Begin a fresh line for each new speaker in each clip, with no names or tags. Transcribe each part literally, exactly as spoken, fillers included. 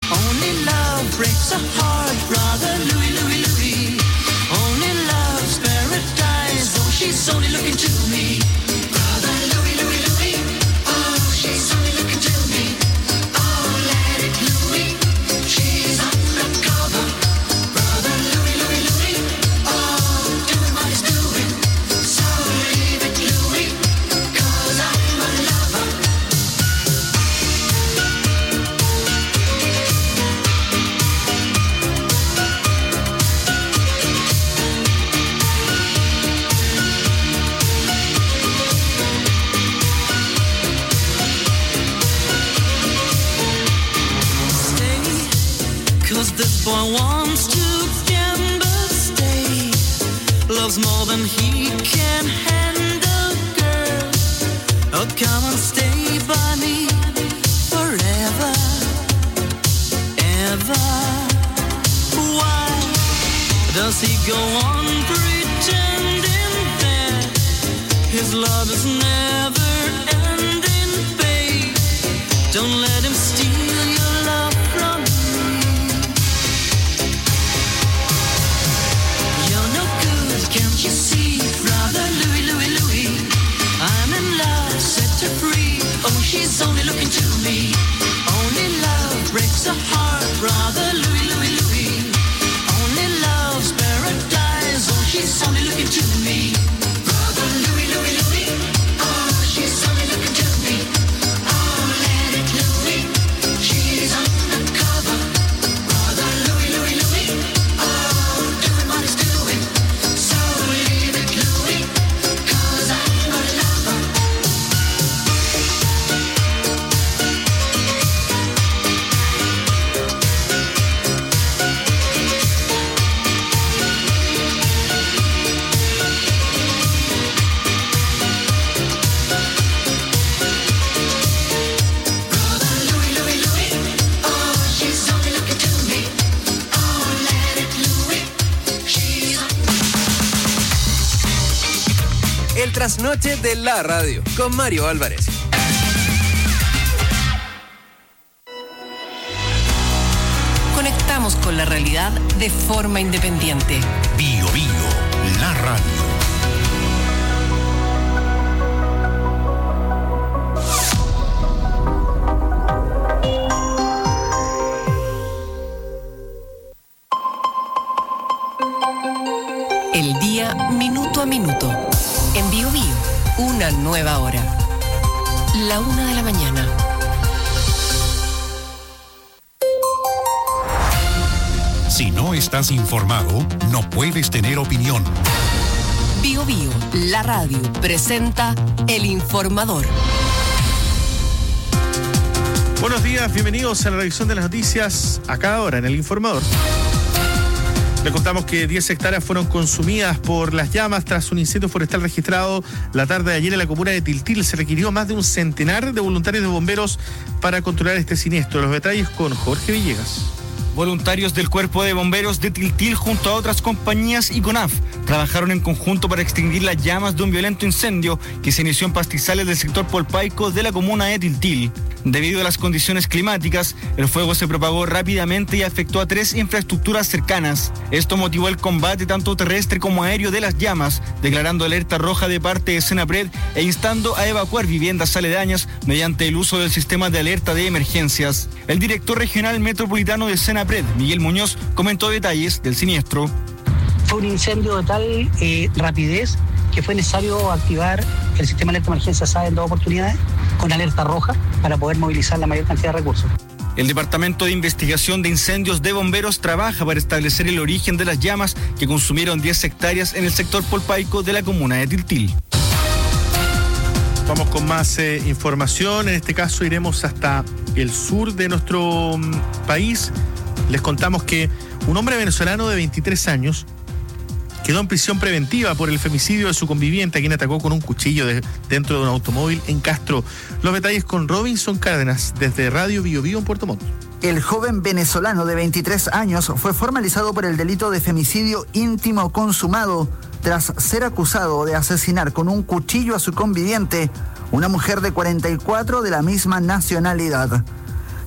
Only love breaks a heart, brother Louis, Louis, Louis. Only love's paradise, oh, she's only looking to me. Brother Louis, Louis, Louis. Oh, she's only looking to me. Oh, let it Louis. She's undercover. Brother Louis, Louis, Louis. Oh, doing what he's doing. So leave it Louis, 'cause I'm a lover. Cause this boy wants to gamble, stay. Loves more than he can handle, girl. Oh, come and stay by me forever, ever. Why does he go on pretending that his love is never ending, babe? Don't let him steal your love from me. Can't you see, brother Louis, Louis, Louis? I'm in love, set her free. Oh, she's only looking to me. Only love breaks a heart, brother Louis, Louis, Louis. Only love's paradise. Oh, she's only looking to me. Brother Louis, Louis, Louis. Oh, she's only looking to me. Oh, let it Louis. She's undercover. Brother Louis, Louis, Louis. Oh, doing what he's doing.
El trasnoche de la radio con Mario Álvarez.
Conectamos con la realidad de forma independiente.
Bio Bio, la radio.
El día minuto a minuto. En Bio Bio, una nueva hora. La una de la mañana.
Si no estás informado, no puedes tener opinión.
Bio Bio, la radio, presenta El Informador.
Buenos días, bienvenidos a la revisión de las noticias a cada hora en El Informador. Le contamos que diez hectáreas fueron consumidas por las llamas tras un incendio forestal registrado la tarde de ayer en la comuna de Tiltil. Se requirió más de un centenar de voluntarios de bomberos para controlar este siniestro. Los detalles con Jorge Villegas.
Voluntarios del Cuerpo de Bomberos de Tiltil junto a otras compañías y CONAF trabajaron en conjunto para extinguir las llamas de un violento incendio que se inició en pastizales del sector Polpaico de la comuna de Tiltil. Debido a las condiciones climáticas, el fuego se propagó rápidamente y afectó a tres infraestructuras cercanas. Esto motivó el combate tanto terrestre como aéreo de las llamas, declarando alerta roja de parte de Senapred e instando a evacuar viviendas aledañas mediante el uso del sistema de alerta de emergencias. El director regional metropolitano de Senapred, Miguel Muñoz, comentó detalles del siniestro.
Fue un incendio de tal eh, rapidez que fue necesario activar el sistema de alerta de emergencia S A E en dos oportunidades con alerta roja para poder movilizar la mayor cantidad de recursos.
El Departamento de Investigación de Incendios de Bomberos trabaja para establecer el origen de las llamas que consumieron diez hectáreas en el sector Polpaico de la comuna de Tiltil.
Vamos con más eh, información. En este caso iremos hasta el sur de nuestro um, país. Les contamos que un hombre venezolano de veintitrés años quedó en prisión preventiva por el femicidio de su conviviente, a quien atacó con un cuchillo de, dentro de un automóvil en Castro. Los detalles con Robinson Cárdenas, desde Radio Bio Bio en Puerto Montt.
El joven venezolano de veintitrés años fue formalizado por el delito de femicidio íntimo consumado tras ser acusado de asesinar con un cuchillo a su conviviente, una mujer de cuarenta y cuatro de la misma nacionalidad.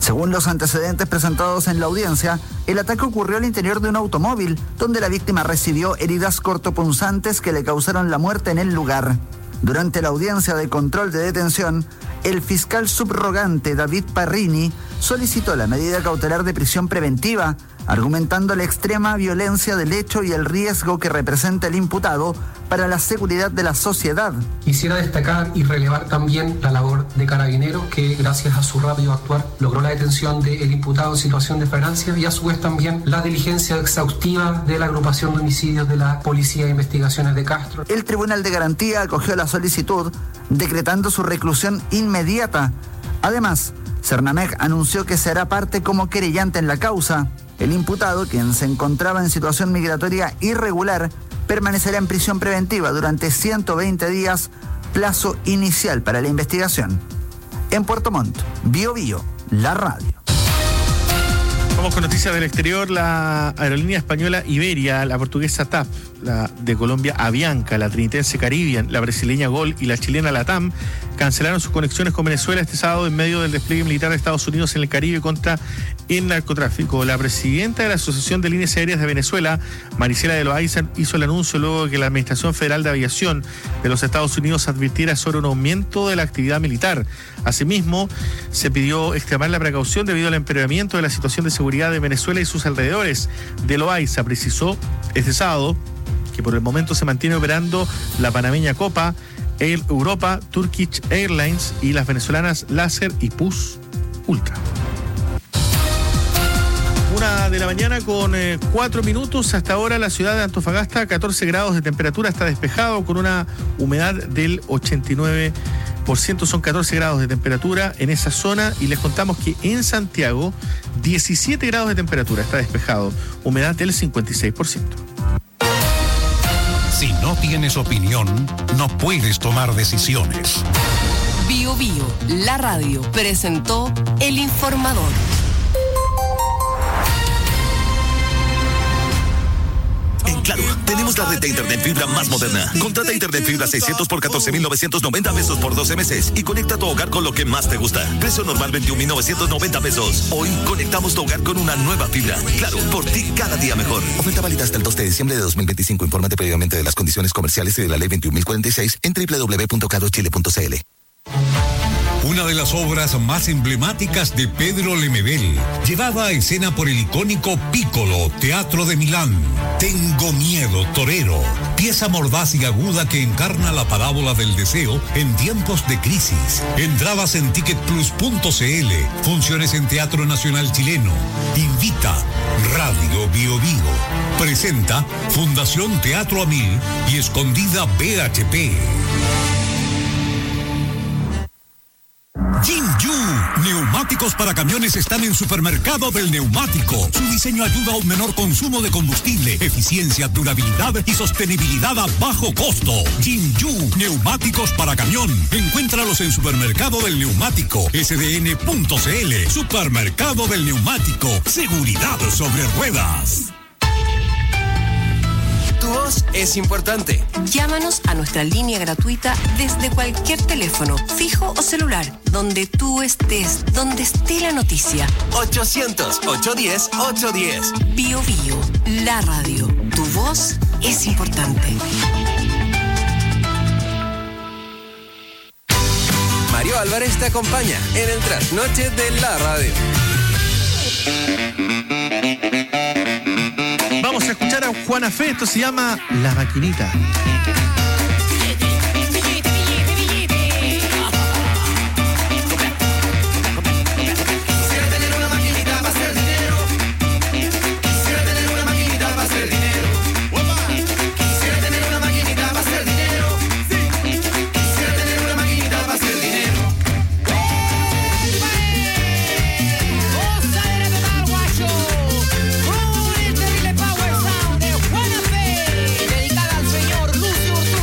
Según los antecedentes presentados en la audiencia, el ataque ocurrió al interior de un automóvil, donde la víctima recibió heridas cortopunzantes que le causaron la muerte en el lugar. Durante la audiencia de control de detención, el fiscal subrogante David Parrini solicitó la medida cautelar de prisión preventiva, argumentando la extrema violencia del hecho y el riesgo que representa el imputado para la seguridad de la sociedad.
Quisiera destacar y relevar también la labor de Carabineros, que gracias a su rápido actuar logró la detención del imputado en situación de flagrancia, y a su vez también la diligencia exhaustiva de la agrupación de homicidios de la Policía de Investigaciones de Castro.
El Tribunal de Garantía acogió la solicitud, decretando su reclusión inmediata. Además, Cernamec anunció que se hará parte como querellante en la causa. El imputado, quien se encontraba en situación migratoria irregular, permanecerá en prisión preventiva durante ciento veinte días, plazo inicial para la investigación. En Puerto Montt, Bio Bio, la radio.
Vamos con noticias del exterior. La aerolínea española Iberia, la portuguesa T A P, la de Colombia Avianca, la trinitense Caribbean, la brasileña Gol y la chilena LATAM cancelaron sus conexiones con Venezuela este sábado en medio del despliegue militar de Estados Unidos en el Caribe contra el narcotráfico. La presidenta de la Asociación de Líneas Aéreas de Venezuela, Marisela de Loaiza, hizo el anuncio luego de que la Administración Federal de Aviación de los Estados Unidos advirtiera sobre un aumento de la actividad militar. Asimismo, se pidió extremar la precaución debido al empeoramiento de la situación de seguridad de Venezuela y sus alrededores. De Loaiza precisó este sábado que por el momento se mantiene operando la panameña Copa, Air Europa, Turkish Airlines y las venezolanas Láser y Pus Ultra. Una de la mañana con eh, cuatro minutos. Hasta ahora la ciudad de Antofagasta, catorce grados de temperatura, está despejado con una humedad del ochenta y nueve por ciento. Son catorce grados de temperatura en esa zona, y les contamos que en Santiago diecisiete grados de temperatura, está despejado, humedad del cincuenta y seis por ciento.
Si no tienes opinión, no puedes tomar decisiones.
Bio Bio, la radio, presentó El Informador.
En Claro, tenemos la red de internet fibra más moderna. Contrata internet fibra seiscientos por catorce mil novecientos noventa pesos por doce meses y conecta tu hogar con lo que más te gusta. Precio normal veintiún mil novecientos noventa pesos. Hoy conectamos tu hogar con una nueva fibra. Claro, por ti cada día mejor. Oferta válida hasta el dos de diciembre de dos mil veinticinco. Infórmate previamente de las condiciones comerciales y de la ley veintiún mil cuarenta y seis en doble u doble u doble u punto claro chile punto c l.
Una de las obras más emblemáticas de Pedro Lemebel, llevada a escena por el icónico Piccolo Teatro de Milán. Tengo miedo, torero. Pieza mordaz y aguda que encarna la parábola del deseo en tiempos de crisis. Entradas en ticket plus punto c l. Funciones en Teatro Nacional Chileno. Invita Radio Bio Bio. Presenta Fundación Teatro a Mil y Escondida B H P. Jinju, neumáticos para camiones están en Supermercado del Neumático. Su diseño ayuda a un menor consumo de combustible, eficiencia, durabilidad y sostenibilidad a bajo costo. Jinju, neumáticos para camión. Encuéntralos en Supermercado del Neumático, S D N punto c l. Supermercado del Neumático, seguridad sobre ruedas.
Tu voz es importante.
Llámanos a nuestra línea gratuita desde cualquier teléfono, fijo o celular, donde tú estés, donde esté la noticia.
ochocientos, ochocientos diez, ochocientos diez.
Bio Bio, la radio. Tu voz es importante.
Mario Álvarez te acompaña en el trasnoche de la radio.
Vamos a escuchar a Juana Fe, esto se llama La Maquinita.
Dedicada al señor Lucio Urtú.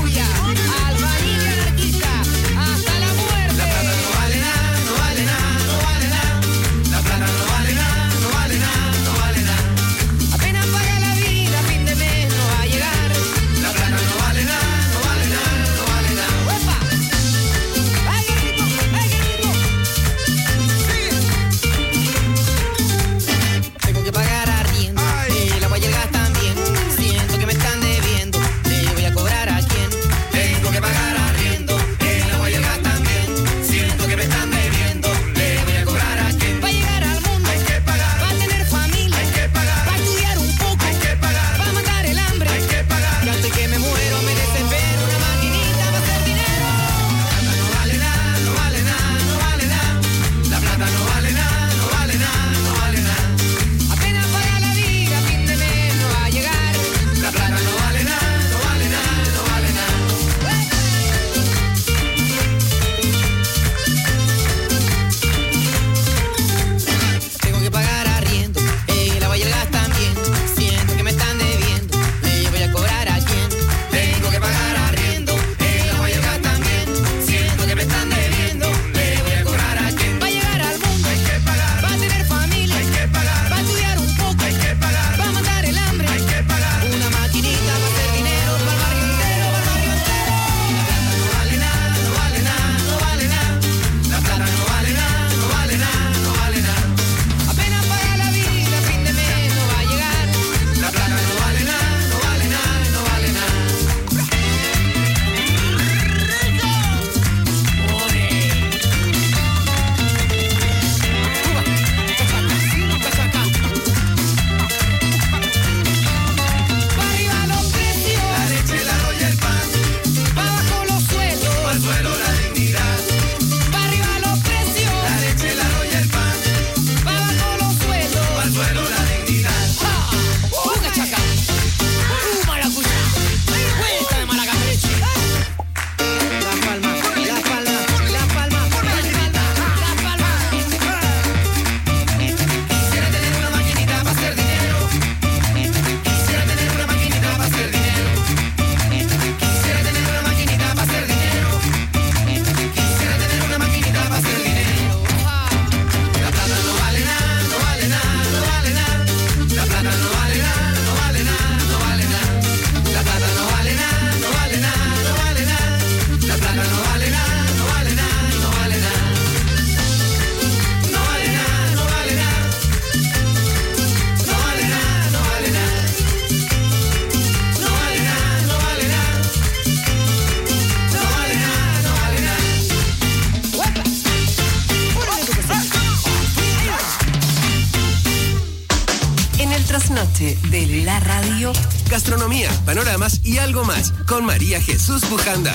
En el trasnoche de la radio,
gastronomía, panoramas y algo más con María Jesús Bujanda.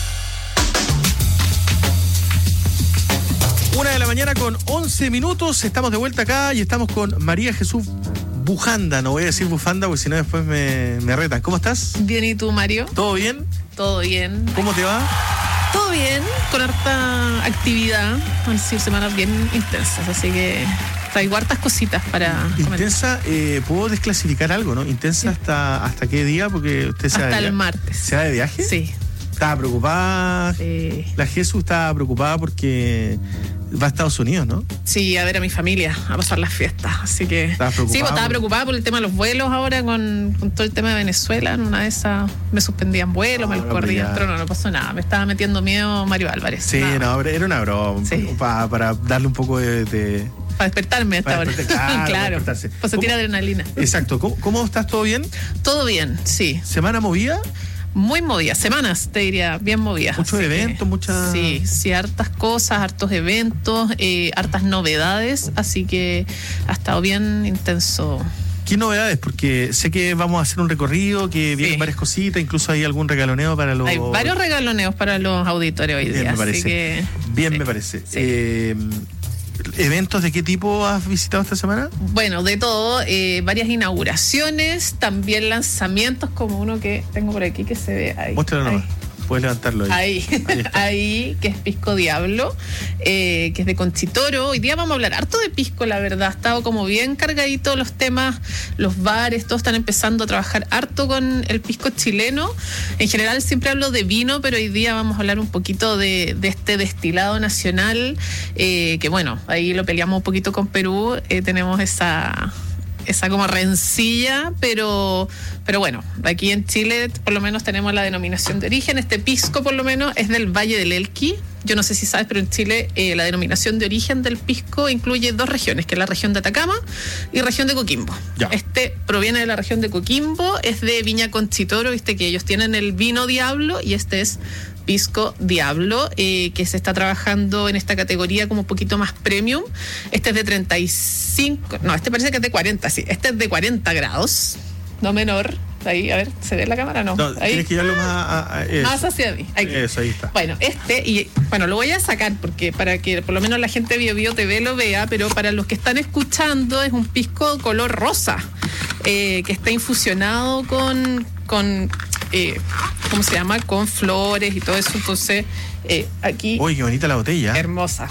Una de la mañana con once minutos, estamos de vuelta acá y estamos con María Jesús Bujanda. No voy a decir bufanda porque si no después me, me retan. ¿Cómo estás?
Bien, ¿y tú, Mario?
¿Todo bien?
Todo bien.
¿Cómo te va?
Todo bien, con harta actividad. Han sido semanas bien intensas, así que traigo hartas cositas para
Intensa, eh, ¿puedo desclasificar algo, no? Intensa sí. hasta hasta qué día, porque usted se
hasta
va
el martes.
¿Se va de viaje?
Sí.
Estaba preocupada.
Sí.
La Jesús estaba preocupada porque va a Estados Unidos, ¿no?
Sí, a ver a mi familia, a pasar las fiestas. Así que.
¿Estaba preocupada?
Sí, pues, estaba preocupada por el tema de los vuelos ahora con, con todo el tema de Venezuela. En una de esas me suspendían vuelos, no, me los corrían, pero no, no pasó nada. Me estaba metiendo miedo Mario Álvarez.
Sí,
nada.
no, era una broma. Sí. Para, para darle un poco de. de...
Para despertarme hasta ahora.
Claro,
claro.
Para
pues sentir adrenalina.
Exacto. ¿Cómo, ¿Cómo estás? ¿Todo bien?
Todo bien, sí.
¿Semana movida?
Muy movidas, semanas te diría, bien movidas.
Muchos eventos, muchas...
Sí, sí, hartas cosas, hartos eventos, eh, hartas novedades, así que ha estado bien intenso.
¿Qué novedades? Porque sé que vamos a hacer un recorrido, que vienen sí. varias cositas, incluso hay algún regaloneo para los...
Hay varios regaloneos para los auditores hoy
bien,
día,
me parece.
así que...
Bien,
sí.
me parece.
Sí.
Eh, ¿Eventos de qué tipo has visitado esta semana?
Bueno, de todo, eh, varias inauguraciones, también lanzamientos como uno que tengo por aquí que se ve ahí.
Muéstralo
ahí.
nomás. Puedes levantarlo ahí.
Ahí, ahí, ahí que es Pisco Diablo, eh, que es de Conchitoro. Hoy día vamos a hablar harto de pisco, la verdad. Ha estado como bien cargadito los temas, los bares, todos están empezando a trabajar harto con el pisco chileno. En general siempre hablo de vino, pero hoy día vamos a hablar un poquito de, de este destilado nacional, eh, que bueno, ahí lo peleamos un poquito con Perú. Eh, tenemos esa... esa como rencilla, pero pero bueno, aquí en Chile por lo menos tenemos la denominación de origen. Este pisco por lo menos es del Valle del Elqui. Yo no sé si sabes, pero en Chile eh, la denominación de origen del pisco incluye dos regiones, que es la región de Atacama y región de Coquimbo.
Ya.
Este proviene de la región de Coquimbo, es de Viña Conchitoro, viste que ellos tienen el vino Diablo y este es Pisco Diablo, eh, que se está trabajando en esta categoría como un poquito más premium. Este es de treinta y cinco, no, este parece que es de cuarenta, sí, este es de cuarenta grados, no menor. Ahí, a ver, ¿se ve la cámara? No,
no
ahí.
Tienes que llevarlo más, a, a,
más hacia mí. Aquí.
Eso, ahí está.
Bueno, este, y bueno, lo voy a sacar porque para que por lo menos la gente de Bio Bio T V lo vea, pero para los que están escuchando es un pisco color rosa, eh, que está infusionado con, con eh, ¿cómo se llama? Con flores y todo eso, entonces... Eh, aquí.
Uy, qué bonita la botella.
Hermosa.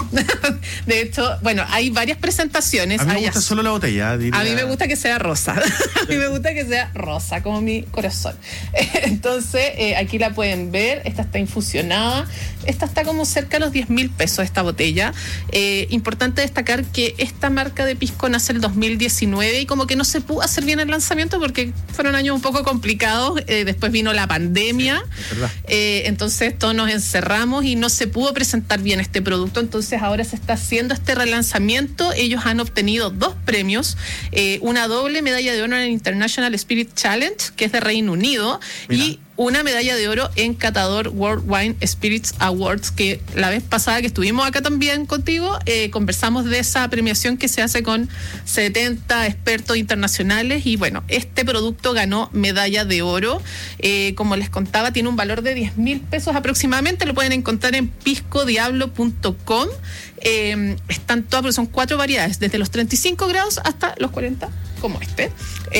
De hecho, bueno, hay varias presentaciones.
A mí me
hay
gusta
az...
solo la botella. Diría...
A mí me gusta que sea rosa. A mí me gusta que sea rosa, como mi corazón. Entonces, eh, aquí la pueden ver. Esta está infusionada. Esta está como cerca de los diez mil pesos, esta botella. Eh, importante destacar que esta marca de pisco nace el dos mil diecinueve y como que no se pudo hacer bien el lanzamiento porque fueron años un poco complicados. Eh, después vino la pandemia. Sí, es verdad. Eh, entonces, todos nos encerramos y no se pudo presentar bien este producto, entonces ahora se está haciendo este relanzamiento. Ellos han obtenido dos premios, eh, una doble medalla de oro en el International Spirit Challenge, que es de Reino Unido. Mira. Y una medalla de oro en Catador World Wine Spirits Awards, que la vez pasada que estuvimos acá también contigo, eh, conversamos de esa premiación que se hace con setenta expertos internacionales y bueno, este producto ganó medalla de oro. Eh, como les contaba, tiene un valor de diez mil pesos aproximadamente, lo pueden encontrar en pisco diablo punto com. Eh, están todas, pero son cuatro variedades, desde los treinta y cinco grados hasta los cuarenta, como este.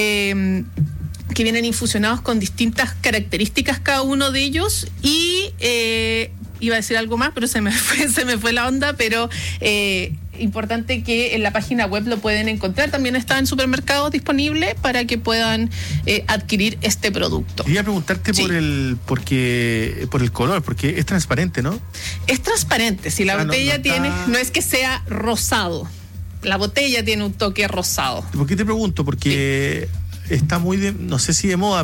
Eh, que vienen infusionados con distintas características cada uno de ellos y eh, iba a decir algo más, pero se me fue, se me fue la onda, pero eh, importante que en la página web lo pueden encontrar, también está en supermercados disponible para que puedan eh, adquirir este producto.
Quería preguntarte sí. por el porque por el color, porque es transparente, ¿no?
Es transparente, si la ah, botella no, no tiene, está... no es que sea rosado, la botella tiene un toque rosado.
¿Por qué te pregunto? Porque sí. Está muy, de, no sé si de moda,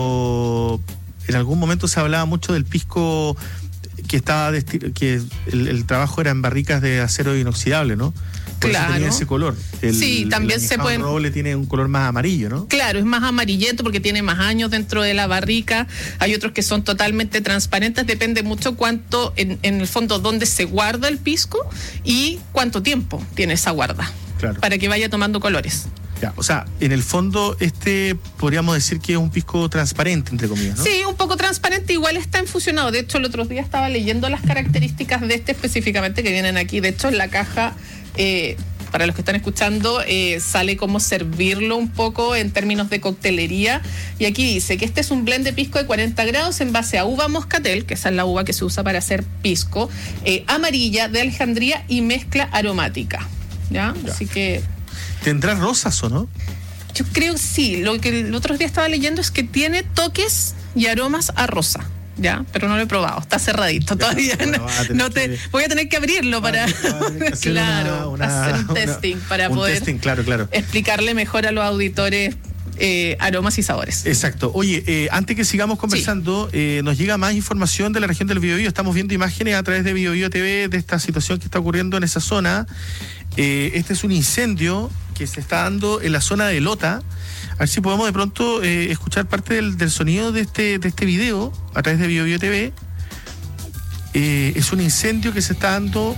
pero en algún momento se hablaba mucho del pisco que estaba desti- que el, el trabajo era en barricas de acero inoxidable, ¿no? Por
claro.
Eso tenía ese color. El,
sí, también
el
se puede.
El roble tiene un color más amarillo, ¿no?
Claro, es más amarillento porque tiene más años dentro de la barrica. Hay otros que son totalmente transparentes. Depende mucho cuánto, en, en el fondo, dónde se guarda el pisco y cuánto tiempo tiene esa guarda. Claro. Para que vaya tomando colores.
Ya, o sea, en el fondo, este podríamos decir que es un pisco transparente, entre comillas, ¿no?
Sí, un poco transparente, igual está infusionado. De hecho, el otro día estaba leyendo las características de este específicamente que vienen aquí. De hecho, en la caja, eh, para los que están escuchando, eh, sale cómo servirlo un poco en términos de coctelería. Y aquí dice que este es un blend de pisco de cuarenta grados en base a uva moscatel, que esa es la uva que se usa para hacer pisco, eh, amarilla, de Alejandría y mezcla aromática. ¿Ya?
Ya.
Así que...
¿Tendrá rosas o no?
Yo creo que sí. Lo que el otro día estaba leyendo es que tiene toques y aromas a rosa. Ya, pero no lo he probado. Está cerradito ya, todavía. Bueno, no, no te, que, voy a tener que abrirlo para
hacer
claro,
una, una,
hacer un
una,
testing para
un
poder
testing, claro, claro.
explicarle mejor a los auditores eh, aromas y sabores.
Exacto. Oye, eh, antes que sigamos conversando, sí. eh, nos llega más información de la región del Biobío. Estamos viendo imágenes a través de Biobío T V de esta situación que está ocurriendo en esa zona. Eh, este es un incendio que se está dando en la zona de Lota. A ver si podemos de pronto eh, escuchar parte del, del sonido de este, de este video a través de Biobío T V. Eh, es un incendio que se está dando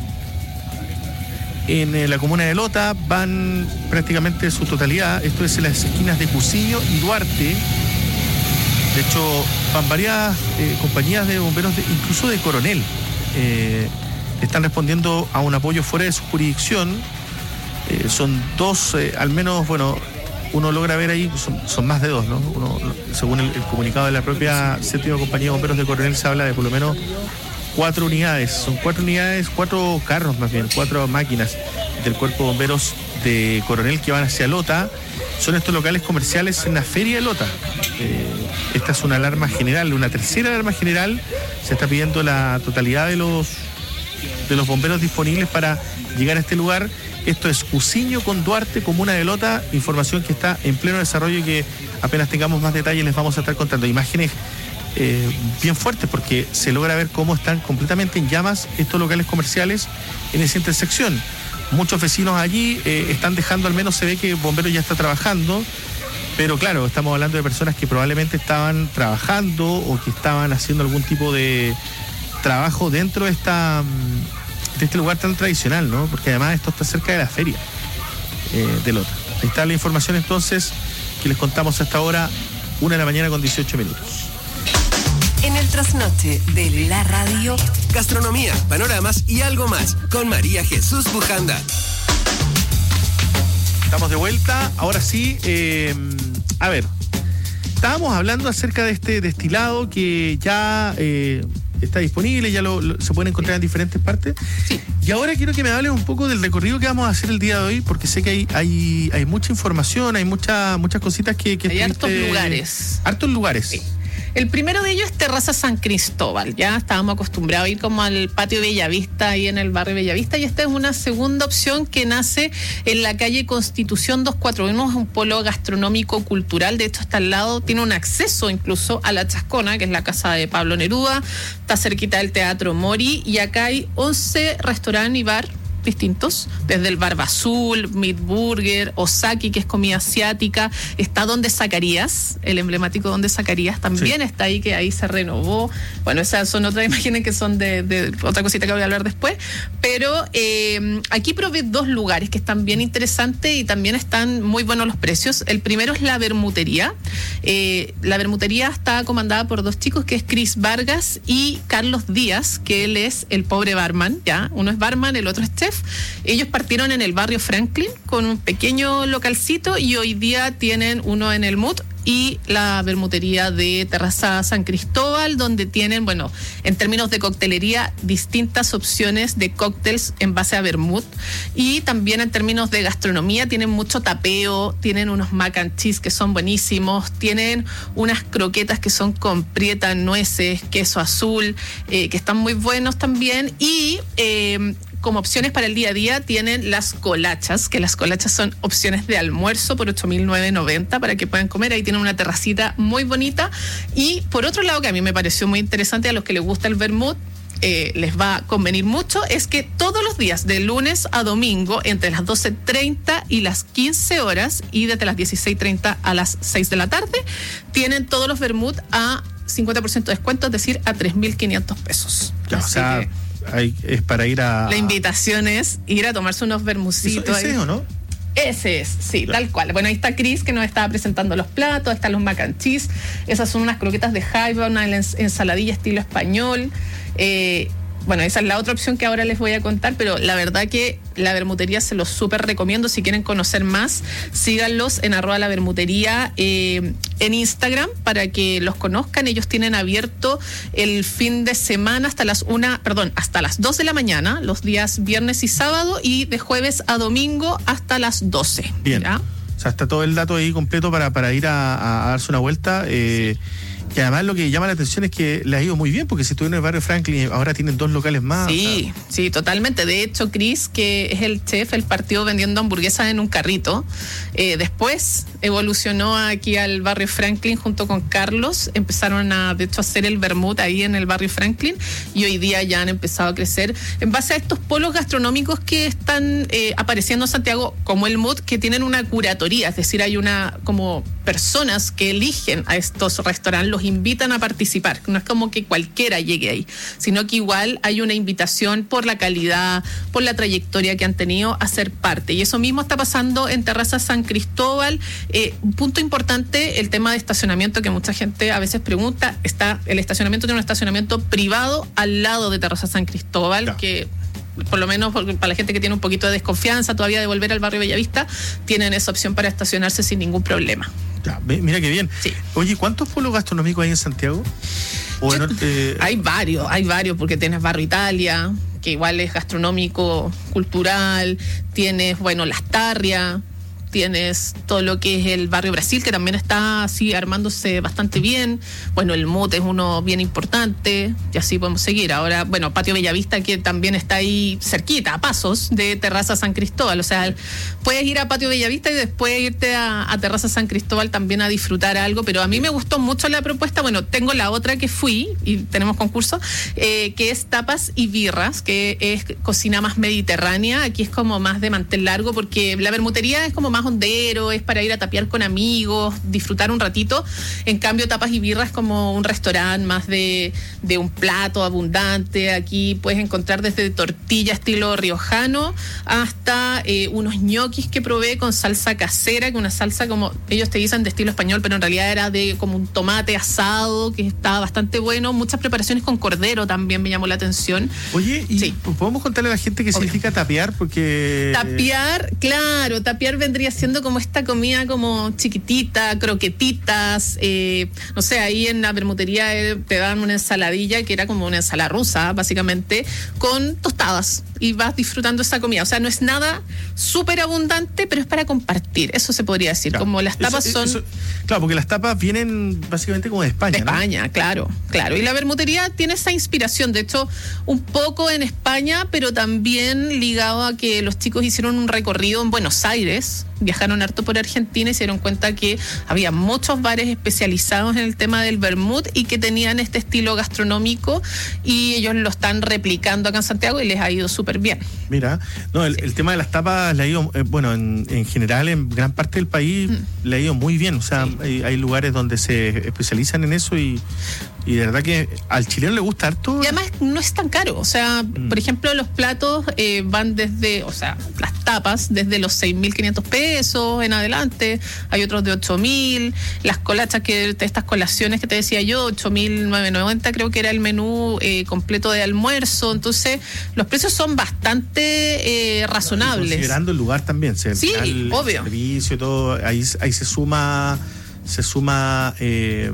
en eh, la comuna de Lota. Van prácticamente su totalidad. Esto es en las esquinas de Cusillo y Duarte. De hecho, van varias eh, compañías de bomberos, de, incluso de Coronel. Eh, están respondiendo a un apoyo fuera de su jurisdicción. Eh, son dos, eh, al menos, bueno, uno logra ver ahí, son, son más de dos, ¿no? Uno, según el, el comunicado de la propia séptima compañía de bomberos de Coronel, se habla de por lo menos cuatro unidades. Son cuatro unidades, cuatro carros más bien, cuatro máquinas del cuerpo de bomberos de Coronel que van hacia Lota. Son estos locales comerciales en la feria de Lota. Eh, esta es una alarma general, una tercera alarma general. Se está pidiendo la totalidad de los de los bomberos disponibles para llegar a este lugar. Esto es Cusiño con Duarte, comuna de Lota, información que está en pleno desarrollo y que apenas tengamos más detalles les vamos a estar contando. Imágenes eh, bien fuertes porque se logra ver cómo están completamente en llamas estos locales comerciales en esa intersección. Muchos vecinos allí eh, están dejando, al menos se ve que Bomberos ya está trabajando, pero claro, estamos hablando de personas que probablemente estaban trabajando o que estaban haciendo algún tipo de trabajo dentro de esta de este lugar tan tradicional, ¿no? Porque además esto está cerca de la feria eh, de Lota. Ahí está la información entonces que les contamos hasta ahora, una de la mañana con dieciocho minutos.
En el trasnoche de la radio,
gastronomía, panoramas y algo más con María Jesús Bujanda.
Estamos de vuelta. Ahora sí, eh, a ver, estábamos hablando acerca de este destilado que ya eh, está disponible, ya lo, lo, se puede encontrar en diferentes partes.
Sí.
Y ahora quiero que me hables un poco del recorrido que vamos a hacer el día de hoy, porque sé que hay hay, hay mucha información, hay mucha, muchas cositas que... que
hay hartos lugares.
Hartos lugares.
Sí. El primero de ellos es Terraza San Cristóbal. Ya estábamos acostumbrados a ir como al patio Bellavista, ahí en el barrio Bellavista, y esta es una segunda opción que nace en la calle Constitución doscientos cuarenta y uno. Es un polo gastronómico cultural. De hecho, está al lado, tiene un acceso incluso a la Chascona, que es la casa de Pablo Neruda. Está cerquita del Teatro Mori, y acá hay once restaurantes y bar distintos, desde el Barba Azul, Meat Burger, Osaki, que es comida asiática. Está Donde Zacarías, el emblemático Donde Zacarías también sí. Está ahí, que ahí se renovó. Bueno, esas son otras imágenes que son de, de otra cosita que voy a hablar después. Pero eh, aquí probé dos lugares que están bien interesantes y también están muy buenos los precios. El primero es la Bermutería. Eh, la Bermutería está comandada por dos chicos, que es Chris Vargas y Carlos Díaz, que él es el pobre barman, ¿ya? Uno es barman, el otro es chef. Ellos partieron en el barrio Franklin con un pequeño localcito y hoy día tienen uno en el M U T y la Bermutería de Terraza San Cristóbal, donde tienen, bueno, en términos de coctelería, distintas opciones de cócteles en base a vermut, y también en términos de gastronomía tienen mucho tapeo, tienen unos mac and cheese que son buenísimos, tienen unas croquetas que son con prieta, nueces, queso azul, eh, que están muy buenos también, y eh, como opciones para el día a día tienen las colachas, que las colachas son opciones de almuerzo por ocho mil novecientos noventa para que puedan comer. Ahí tienen una terracita muy bonita. Y por otro lado, que a mí me pareció muy interesante, a los que les gusta el vermut, eh, les va a convenir mucho, es que todos los días, de lunes a domingo, entre las doce treinta y las quince horas, y desde las dieciséis treinta a las seis de la tarde, tienen todos los vermut a cincuenta por ciento de descuento, es decir, a tres mil quinientos pesos.
Ya, o sea, que Hay, es para ir a...
La invitación es ir a tomarse unos vermucitos.
¿Eso, ese, o no?
Ese es, sí, claro. Tal cual. Bueno, ahí está Chris que nos estaba presentando los platos, están los mac and cheese, esas son unas croquetas de jaiba, una ensaladilla estilo español. Eh, bueno, esa es la otra opción que ahora les voy a contar, pero la verdad que la Bermutería se los súper recomiendo. Si quieren conocer más, síganlos en arroba la Bermutería eh, en Instagram para que los conozcan. Ellos tienen abierto el fin de semana hasta las una, perdón, hasta las dos de la mañana, los días viernes y sábado, y de jueves a domingo hasta las doce.
Bien.
¿Ya?
O sea, está todo el dato ahí completo para, para ir a, a, a darse una vuelta. Eh, sí. Y además lo que llama la atención es que le ha ido muy bien, porque si estuvieron en el barrio Franklin, ahora tienen dos locales más.
Sí, o sea. sí, totalmente. De hecho, Chris, que es el chef, él partió vendiendo hamburguesas en un carrito. Eh, después evolucionó aquí al barrio Franklin junto con Carlos. Empezaron a, de hecho, a hacer el vermut ahí en el barrio Franklin, y hoy día ya han empezado a crecer en base a estos polos gastronómicos que están eh, apareciendo en Santiago, como el Mood, que tienen una curatoría, es decir, hay una como personas que eligen a estos restaurantes, los invitan a participar. No es como que cualquiera llegue ahí, sino que igual hay una invitación por la calidad, por la trayectoria que han tenido a ser parte. Y eso mismo está pasando en Terraza San Cristóbal. Eh, un punto importante, el tema de estacionamiento, que mucha gente a veces pregunta. Está el estacionamiento, tiene un estacionamiento privado al lado de Terraza San Cristóbal, no. que por lo menos para la gente que tiene un poquito de desconfianza todavía de volver al barrio Bellavista, tienen esa opción para estacionarse sin ningún problema.
Ya, mira qué bien.
Sí.
Oye, ¿cuántos polos gastronómicos hay en Santiago? Bueno,
Yo,
eh,
hay varios, hay varios, porque tienes Barrio Italia, que igual es gastronómico, cultural, tienes, bueno, Las Tarrias, tienes todo lo que es el barrio Brasil, que también está así armándose bastante bien. Bueno, el Mote es uno bien importante, y así podemos seguir. Ahora, bueno, Patio Bellavista, que también está ahí cerquita, a pasos de Terraza San Cristóbal. O sea, puedes ir a Patio Bellavista y después irte a, a Terraza San Cristóbal también a disfrutar algo. Pero a mí me gustó mucho la propuesta. Bueno, tengo la otra que fui, y tenemos concurso, eh, que es tapas y birras, que es cocina más mediterránea. Aquí es como más de mantel largo, porque la Bermutería es como más hondero, es para ir a tapear con amigos, disfrutar un ratito. En cambio, tapas y birras como un restaurante más de, de un plato abundante. Aquí puedes encontrar desde tortilla estilo riojano hasta eh, unos ñoquis que probé con salsa casera, que una salsa como ellos te dicen de estilo español, pero en realidad era de como un tomate asado, que estaba bastante bueno. Muchas preparaciones con cordero también me llamó la atención.
Oye, ¿y
sí.
podemos contarle a la gente qué Obvio. significa tapear? Porque
tapear, claro, tapear vendría siendo como esta comida como chiquitita, croquetitas, eh, no sé, ahí en la Bermutería eh, te dan una ensaladilla que era como una ensalada rusa, básicamente, con tostadas, y vas disfrutando esa comida. O sea, no es nada súper abundante, pero es para compartir, eso se podría decir. Claro. Como las tapas
eso,
son...
Eso, claro, porque las tapas vienen básicamente como de España,
De España,
¿no?
claro, claro. Y la Bermutería tiene esa inspiración, de hecho, un poco en España, pero también ligado a que los chicos hicieron un recorrido en Buenos Aires, viajaron harto por Argentina y se dieron cuenta que había muchos bares especializados en el tema del vermut y que tenían este estilo gastronómico, y ellos lo están replicando acá en Santiago y les ha ido súper bien.
Mira, no, el, sí. el tema de las tapas le ha ido, eh, bueno, en, en general en gran parte del país mm. le ha ido muy bien. O sea, sí. hay, hay lugares donde se especializan en eso y, y de verdad que al chileno le gusta harto.
Y además no es tan caro. O sea, mm. por ejemplo, los platos eh, van desde, o sea, las tapas desde los seis mil quinientos pesos en adelante. Hay otros de ocho mil. Las colachas, que estas colaciones que te decía yo, ocho mil novecientos noventa creo que era el menú eh, completo de almuerzo. Entonces, los precios son bastante eh, razonables.
Considerando el lugar también. Se,
sí, el, obvio.
El servicio y todo, ahí, ahí se suma, se suma... Eh,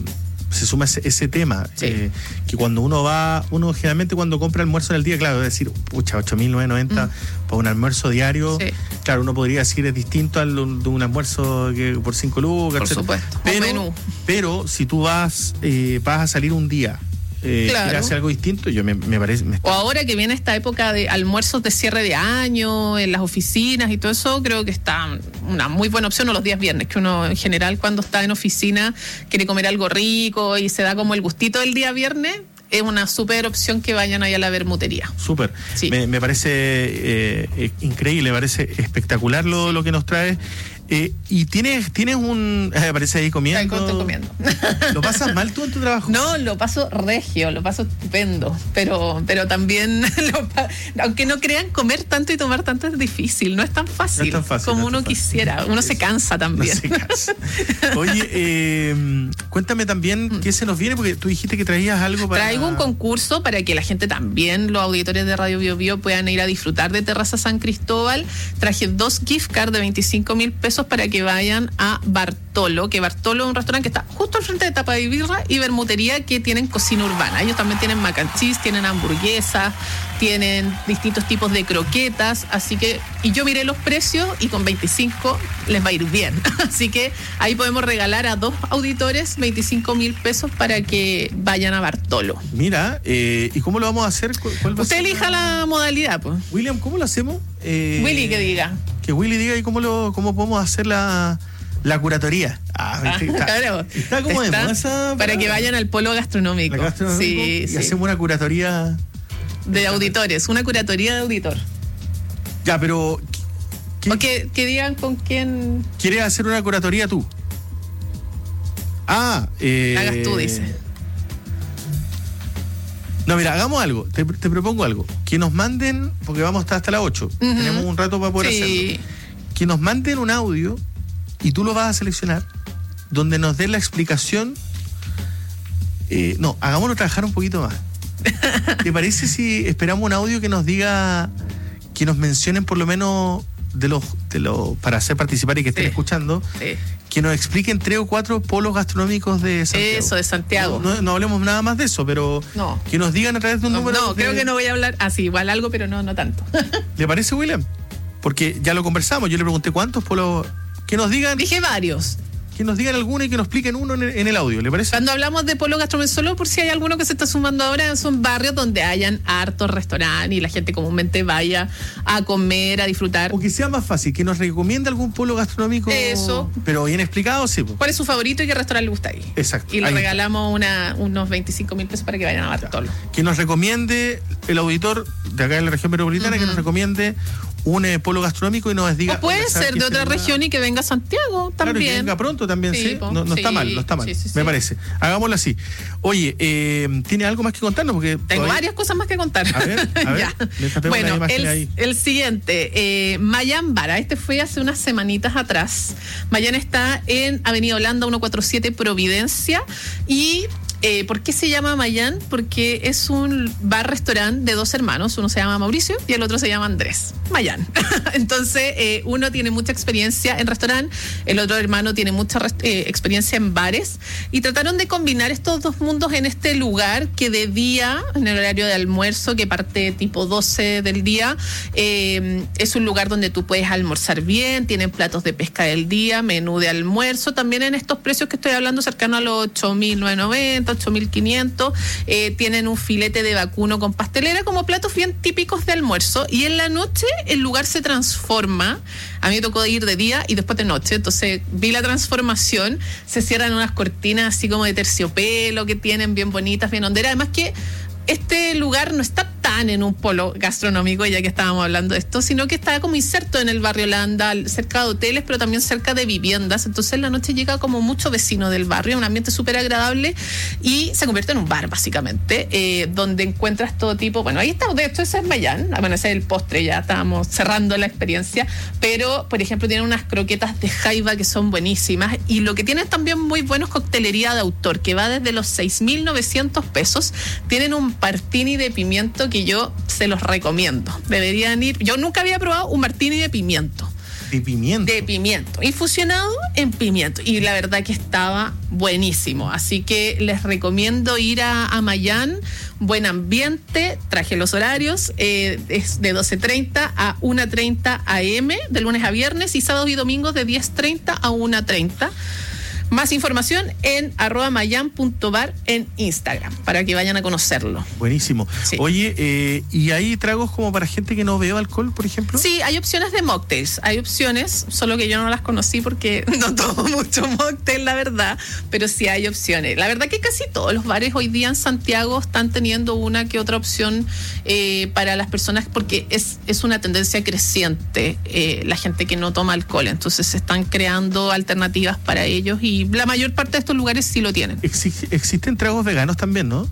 se suma ese, ese tema, sí. eh, que cuando uno va, uno generalmente cuando compra almuerzo en el día, claro, es decir, pucha, ocho mil novecientos noventa mm. para un almuerzo diario, sí. claro, uno podría decir es distinto al de un almuerzo que por cinco lucas,
por
etcétera.
supuesto,
pero,
un menú.
Pero si tú vas, eh, vas a salir un día, Eh, claro. ¿Quiere hacer algo distinto? Yo me, me parece. Me
o ahora que viene esta época de almuerzos de cierre de año en las oficinas y todo eso, creo que está una muy buena opción. O los días viernes, que uno en general cuando está en oficina quiere comer algo rico y se da como el gustito del día viernes. Es una súper opción que vayan ahí a la Bermutería.
Súper. Sí. Me, me parece eh, increíble, me parece espectacular lo, lo que nos trae. Eh, y tienes, tienes un... Eh, aparece ahí comiendo.
Estoy comiendo.
¿Lo pasas mal tú en tu trabajo?
No, lo paso regio, lo paso estupendo, pero, pero también, lo, aunque no crean, comer tanto y tomar tanto es difícil, no es tan fácil,
no es tan fácil
como
no
uno
fácil.
quisiera, uno se cansa también.
No se cansa. Oye, eh, cuéntame también qué se nos viene, porque tú dijiste que traías algo para...
Traigo un concurso para que la gente también, los auditores de Radio Bio Bio, puedan ir a disfrutar de Terraza San Cristóbal. Traje dos gift cards de veinticinco mil pesos para que vayan a Bartolo, que Bartolo es un restaurante que está justo al frente de Tapa de Birra y Bermutería, que tienen cocina urbana. Ellos también tienen mac and cheese, tienen hamburguesas, tienen distintos tipos de croquetas, así que, y yo miré los precios y con veinticinco les va a ir bien. Así que ahí podemos regalar a dos auditores veinticinco mil pesos para que vayan a Bartolo.
Mira, eh, ¿y cómo lo vamos a hacer? ¿Cuál va
Usted
a ser
elija la modalidad, pues.
William, ¿cómo lo hacemos? Eh,
Willy, que diga.
Que Willy diga y cómo, lo, cómo podemos hacer la, la curatoría. Ah,
Ah,
está,
claro.
está como de
Está
moda esa
para que vayan al polo gastronómico.
la gastronómico,
Sí,
y
sí.
hacemos una curatoría.
De auditores, una curatoría de auditor.
Ya, pero ¿qué-
O que, que digan con quién
¿quieres hacer una curatoría tú? Ah, eh,
hagas tú, dice.
No, mira, hagamos algo. Te, te propongo algo. Que nos manden, porque vamos a estar hasta las ocho.
Ujú.
Tenemos un rato para poder
Sí.
hacerlo. Que nos manden un audio y tú lo vas a seleccionar, donde nos den la explicación. Eh, no, hagámoslo trabajar un poquito más. ¿Te parece si esperamos un audio que nos diga, que nos mencionen por lo menos de los, de los para hacer participar y que estén
Sí.
escuchando,
Sí.
que nos expliquen tres o cuatro polos gastronómicos de Santiago?
Eso, de Santiago.
No, no, no hablemos nada más de eso, pero
No.
que nos digan a través de un
No,
número.
no,
de-
creo que no voy a hablar así, igual algo, pero no, no tanto.
¿Le parece, William? Porque ya lo conversamos, yo le pregunté cuántos polos. Que nos digan,
Dije varios.
que nos digan alguno y que nos expliquen uno en el, en el audio, ¿le parece?
Cuando hablamos de polo gastronómico, solo por si hay alguno que se está sumando ahora, son barrios donde hayan hartos restaurantes y la gente comúnmente vaya a comer, a disfrutar.
O que sea más fácil, que nos recomiende algún polo gastronómico.
Eso.
Pero bien explicado, sí. po.
¿Cuál es su favorito y qué restaurante le gusta ahí?
Exacto.
Y le
Ahí está.
regalamos una, unos veinticinco mil pesos para que vayan a Bartolo.
Que nos recomiende el auditor de acá en la región metropolitana,
Ujú.
que nos recomiende un eh, polo gastronómico y nos diga.
O puede
oiga, ¿sabes
ser
qué?
de otra
Este lugar-
región y que venga a Santiago
Claro,
también.
que venga pronto también, sí.
Sí, po.
No, no está
Sí,
mal, no está mal.
sí, sí,
me
sí.
parece. Hagámoslo así. Oye, eh, ¿tiene algo más que contarnos? Porque
Tengo
todavía-
varias cosas más que contar.
A ver, a ver.
Ya.
Le tapemos
Bueno,
la imagen
el,
ahí.
el siguiente, eh, Mayan Vara. Este fue hace unas semanitas atrás. Mayan está en Avenida Holanda ciento cuarenta y siete Providencia. Y eh, ¿por qué se llama Mayan? Porque es un bar-restaurante de dos hermanos. Uno se llama Mauricio y el otro se llama Andrés. Mayan. Entonces, eh, uno tiene mucha experiencia en restaurante, el otro hermano tiene mucha rest- eh, experiencia en bares. Y trataron de combinar estos dos mundos en este lugar que de día, en el horario de almuerzo, que parte tipo doce del día, eh, es un lugar donde tú puedes almorzar bien, tienen platos de pesca del día, menú de almuerzo, también en estos precios que estoy hablando, cercano a los ocho mil novecientos noventa, ocho mil quinientos, eh, tienen un filete de vacuno con pastelera como platos bien típicos de almuerzo. Y en la noche el lugar se transforma. A mí me tocó ir de día y después de noche, entonces vi la transformación. Se cierran unas cortinas así como de terciopelo que tienen bien bonitas, bien honderas. Además que este lugar no está tan en un polo gastronómico, ya que estábamos hablando de esto, sino que está como inserto en el barrio Holanda, cerca de hoteles, pero también cerca de viviendas. Entonces en la noche llega como mucho vecino del barrio, un ambiente súper agradable y se convierte en un bar, básicamente, eh, donde encuentras todo tipo. Bueno, ahí está, de hecho, ese es Mayán. Bueno, ese es el postre, ya estábamos cerrando la experiencia. Pero, por ejemplo, tienen unas croquetas de jaiba que son buenísimas. Y lo que tienen también muy bueno es coctelería de autor, que va desde los seis mil novecientos pesos. Tienen un martini de pimiento que yo se los recomiendo. Deberían ir. Yo nunca había probado un martini de pimiento.
De pimiento.
De pimiento. Infusionado en pimiento. Y la verdad que estaba buenísimo. Así que les recomiendo ir a, a Mayán. Buen ambiente. Traje los horarios. Eh, es de doce treinta a una treinta a eme, de lunes a viernes, y sábados y domingos de diez treinta a una treinta. Más información en arroba mayan punto bar en Instagram, para que vayan a conocerlo.
Buenísimo.
Sí.
Oye, eh, ¿y hay tragos como para gente que no bebe alcohol, por ejemplo?
Sí, hay opciones de mocktails, hay opciones, solo que yo no las conocí porque no tomo mucho mocktail, la verdad, pero sí hay opciones. La verdad que casi todos los bares hoy día en Santiago están teniendo una que otra opción eh, para las personas, porque es, es una tendencia creciente eh, la gente que no toma alcohol, entonces se están creando alternativas para ellos y la mayor parte de estos lugares sí lo tienen.
Exi- existen tragos veganos también, ¿no?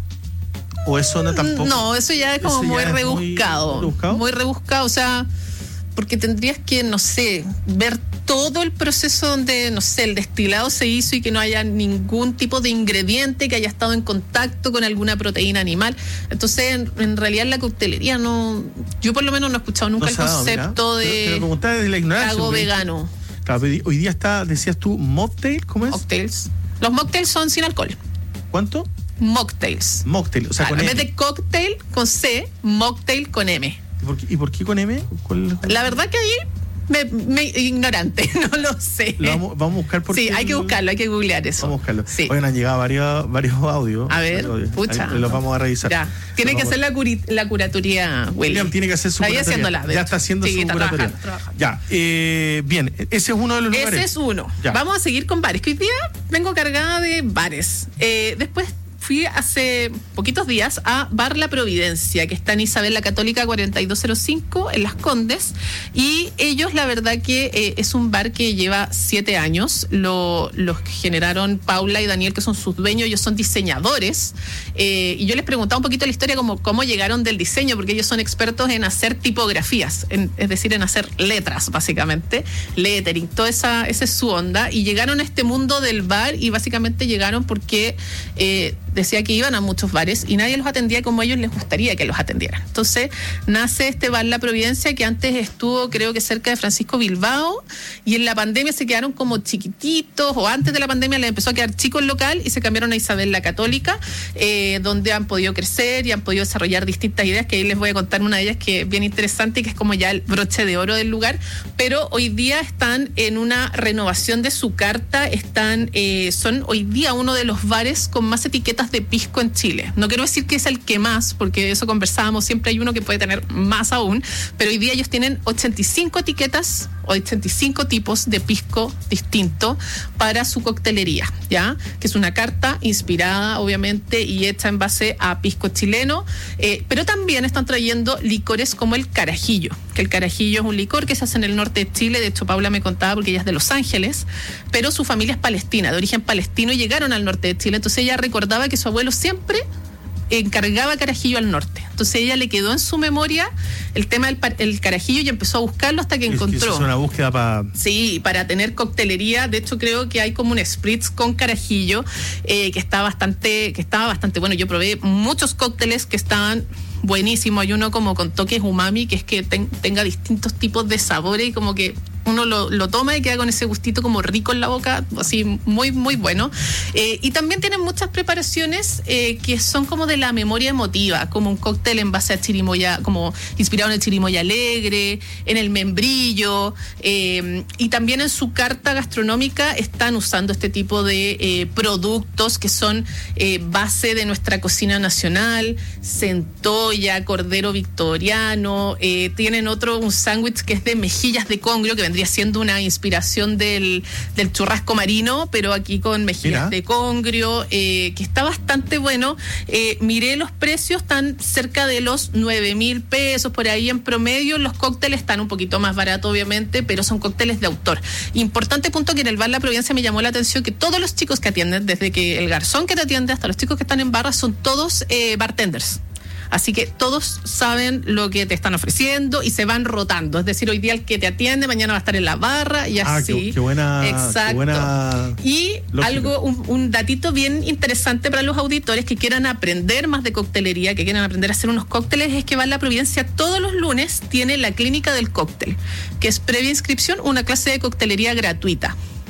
¿O eso no tampoco?
No, eso ya es como
Eso
muy
ya es
rebuscado,
muy rebuscado.
muy rebuscado, o sea, porque tendrías que, no sé, ver todo el proceso donde, no sé, el destilado se hizo y que no haya ningún tipo de ingrediente que haya estado en contacto con alguna proteína animal. Entonces, en, en realidad la coctelería no, yo por lo menos no he escuchado nunca
No
el
se ha dado,
concepto
mira. Te- te lo
de
preguntaba desde la ignorancia,
trago
porque-
vegano.
Claro, pero hoy día está, decías tú, mocktail, ¿cómo es?
Mocktails. Los mocktails son sin alcohol.
¿Cuánto?
Mocktails.
Mocktail, o sea,
Claro,
con
en
M.
vez de cocktail con C, mocktail con M.
¿Y por qué, y por qué con M? ¿Cuál-
La verdad que ahí me, me ignorante, no lo sé.
Lo vamos, vamos a buscar por
Sí,
qué
hay que
el-
buscarlo, hay que googlear eso.
Vamos a buscarlo.
Sí.
Hoy han llegado varios, varios audios.
A ver,
varios audios.
pucha.
Ahí los vamos a revisar.
Ya. Tiene
Los
que
vamos-
hacer la, curi- la curatoría, Willy.
William tiene que hacer su
Está ahí
curatoría.
haciéndola, de
Ya
hecho.
está haciendo
Sí,
su
está
curatoria.
trabajando, trabajando.
Ya, eh, bien, ese es uno de los lugares.
Ese es uno.
Ya.
Vamos a seguir con bares, que hoy día vengo cargada de bares. Eh, después fui hace poquitos días a Bar La Providencia, que está en Isabel la Católica cuarenta y dos cero cinco, en Las Condes, y ellos la verdad que eh, es un bar que lleva siete años, lo, los generaron Paula y Daniel, que son sus dueños, ellos son diseñadores, eh, y yo les preguntaba un poquito la historia, como cómo llegaron del diseño, porque ellos son expertos en hacer tipografías, en, es decir, en hacer letras, básicamente, lettering, toda esa, esa es su onda, y llegaron a este mundo del bar, y básicamente llegaron porque eh, decía que iban a muchos bares y nadie los atendía como a ellos les gustaría que los atendieran. Entonces nace este bar La Providencia, que antes estuvo creo que cerca de Francisco Bilbao, y en la pandemia se quedaron como chiquititos, o antes de la pandemia les empezó a quedar chico el local y se cambiaron a Isabel la Católica, eh, donde han podido crecer y han podido desarrollar distintas ideas, que ahí les voy a contar una de ellas que es bien interesante y que es como ya el broche de oro del lugar, pero hoy día están en una renovación de su carta, están eh, son hoy día uno de los bares con más etiquetas de pisco en Chile. No quiero decir que es el que más, porque eso conversábamos, siempre hay uno que puede tener más aún, pero hoy día ellos tienen ochenta y cinco etiquetas, ochenta y cinco tipos de pisco distinto para su coctelería, ¿ya? Que es una carta inspirada, obviamente, y hecha en base a pisco chileno, eh, pero también están trayendo licores como el carajillo, que el carajillo es un licor que se hace en el norte de Chile. De hecho, Paula me contaba, porque ella es de Los Ángeles, pero su familia es palestina, de origen palestino, y llegaron al norte de Chile. Entonces ella recordaba que su abuelo siempre encargaba carajillo al norte. Entonces ella le quedó en su memoria el tema del par- el carajillo y empezó a buscarlo hasta que
Es que
encontró.
eso es una búsqueda para...
Sí, para tener coctelería. De hecho, creo que hay como un spritz con carajillo eh, que está bastante, que estaba bastante bueno. Yo probé muchos cócteles que estaban buenísimos. Hay uno como con toques umami, que es que ten- tenga distintos tipos de sabores y como que uno lo, lo toma y queda con ese gustito como rico en la boca, así muy, muy bueno. Eh, y también tienen muchas preparaciones eh, que son como de la memoria emotiva, como un cóctel en base a chirimoya, como inspirado en el chirimoya alegre, en el membrillo, eh, y también en su carta gastronómica están usando este tipo de eh, productos que son eh, base de nuestra cocina nacional, centolla, cordero victoriano, eh, tienen otro, un sándwich que es de mejillas de congrio, que vendría siendo una inspiración del, del churrasco marino, pero aquí con mejillas
Mira.
de congrio, eh, que está bastante bueno. Eh, miré los precios, están cerca de los nueve mil pesos, por ahí en promedio. Los cócteles están un poquito más baratos, obviamente, pero son cócteles de autor. Importante punto que en el bar La Providencia me llamó la atención que todos los chicos que atienden, desde que el garzón que te atiende hasta los chicos que están en barra, son todos eh, bartenders. Así que todos saben lo que te están ofreciendo y se van rotando. Es decir, hoy día el que te atiende, mañana va a estar en la barra y
Ah,
así.
qué, qué buena...
Exacto.
Qué buena
Y
lógica.
algo, un, un datito bien interesante para los auditores que quieran aprender más de coctelería, que quieran aprender a hacer unos cócteles, es que Bar La Providencia todos los lunes tiene la clínica del cóctel, que es previa inscripción, una clase de coctelería gratuita.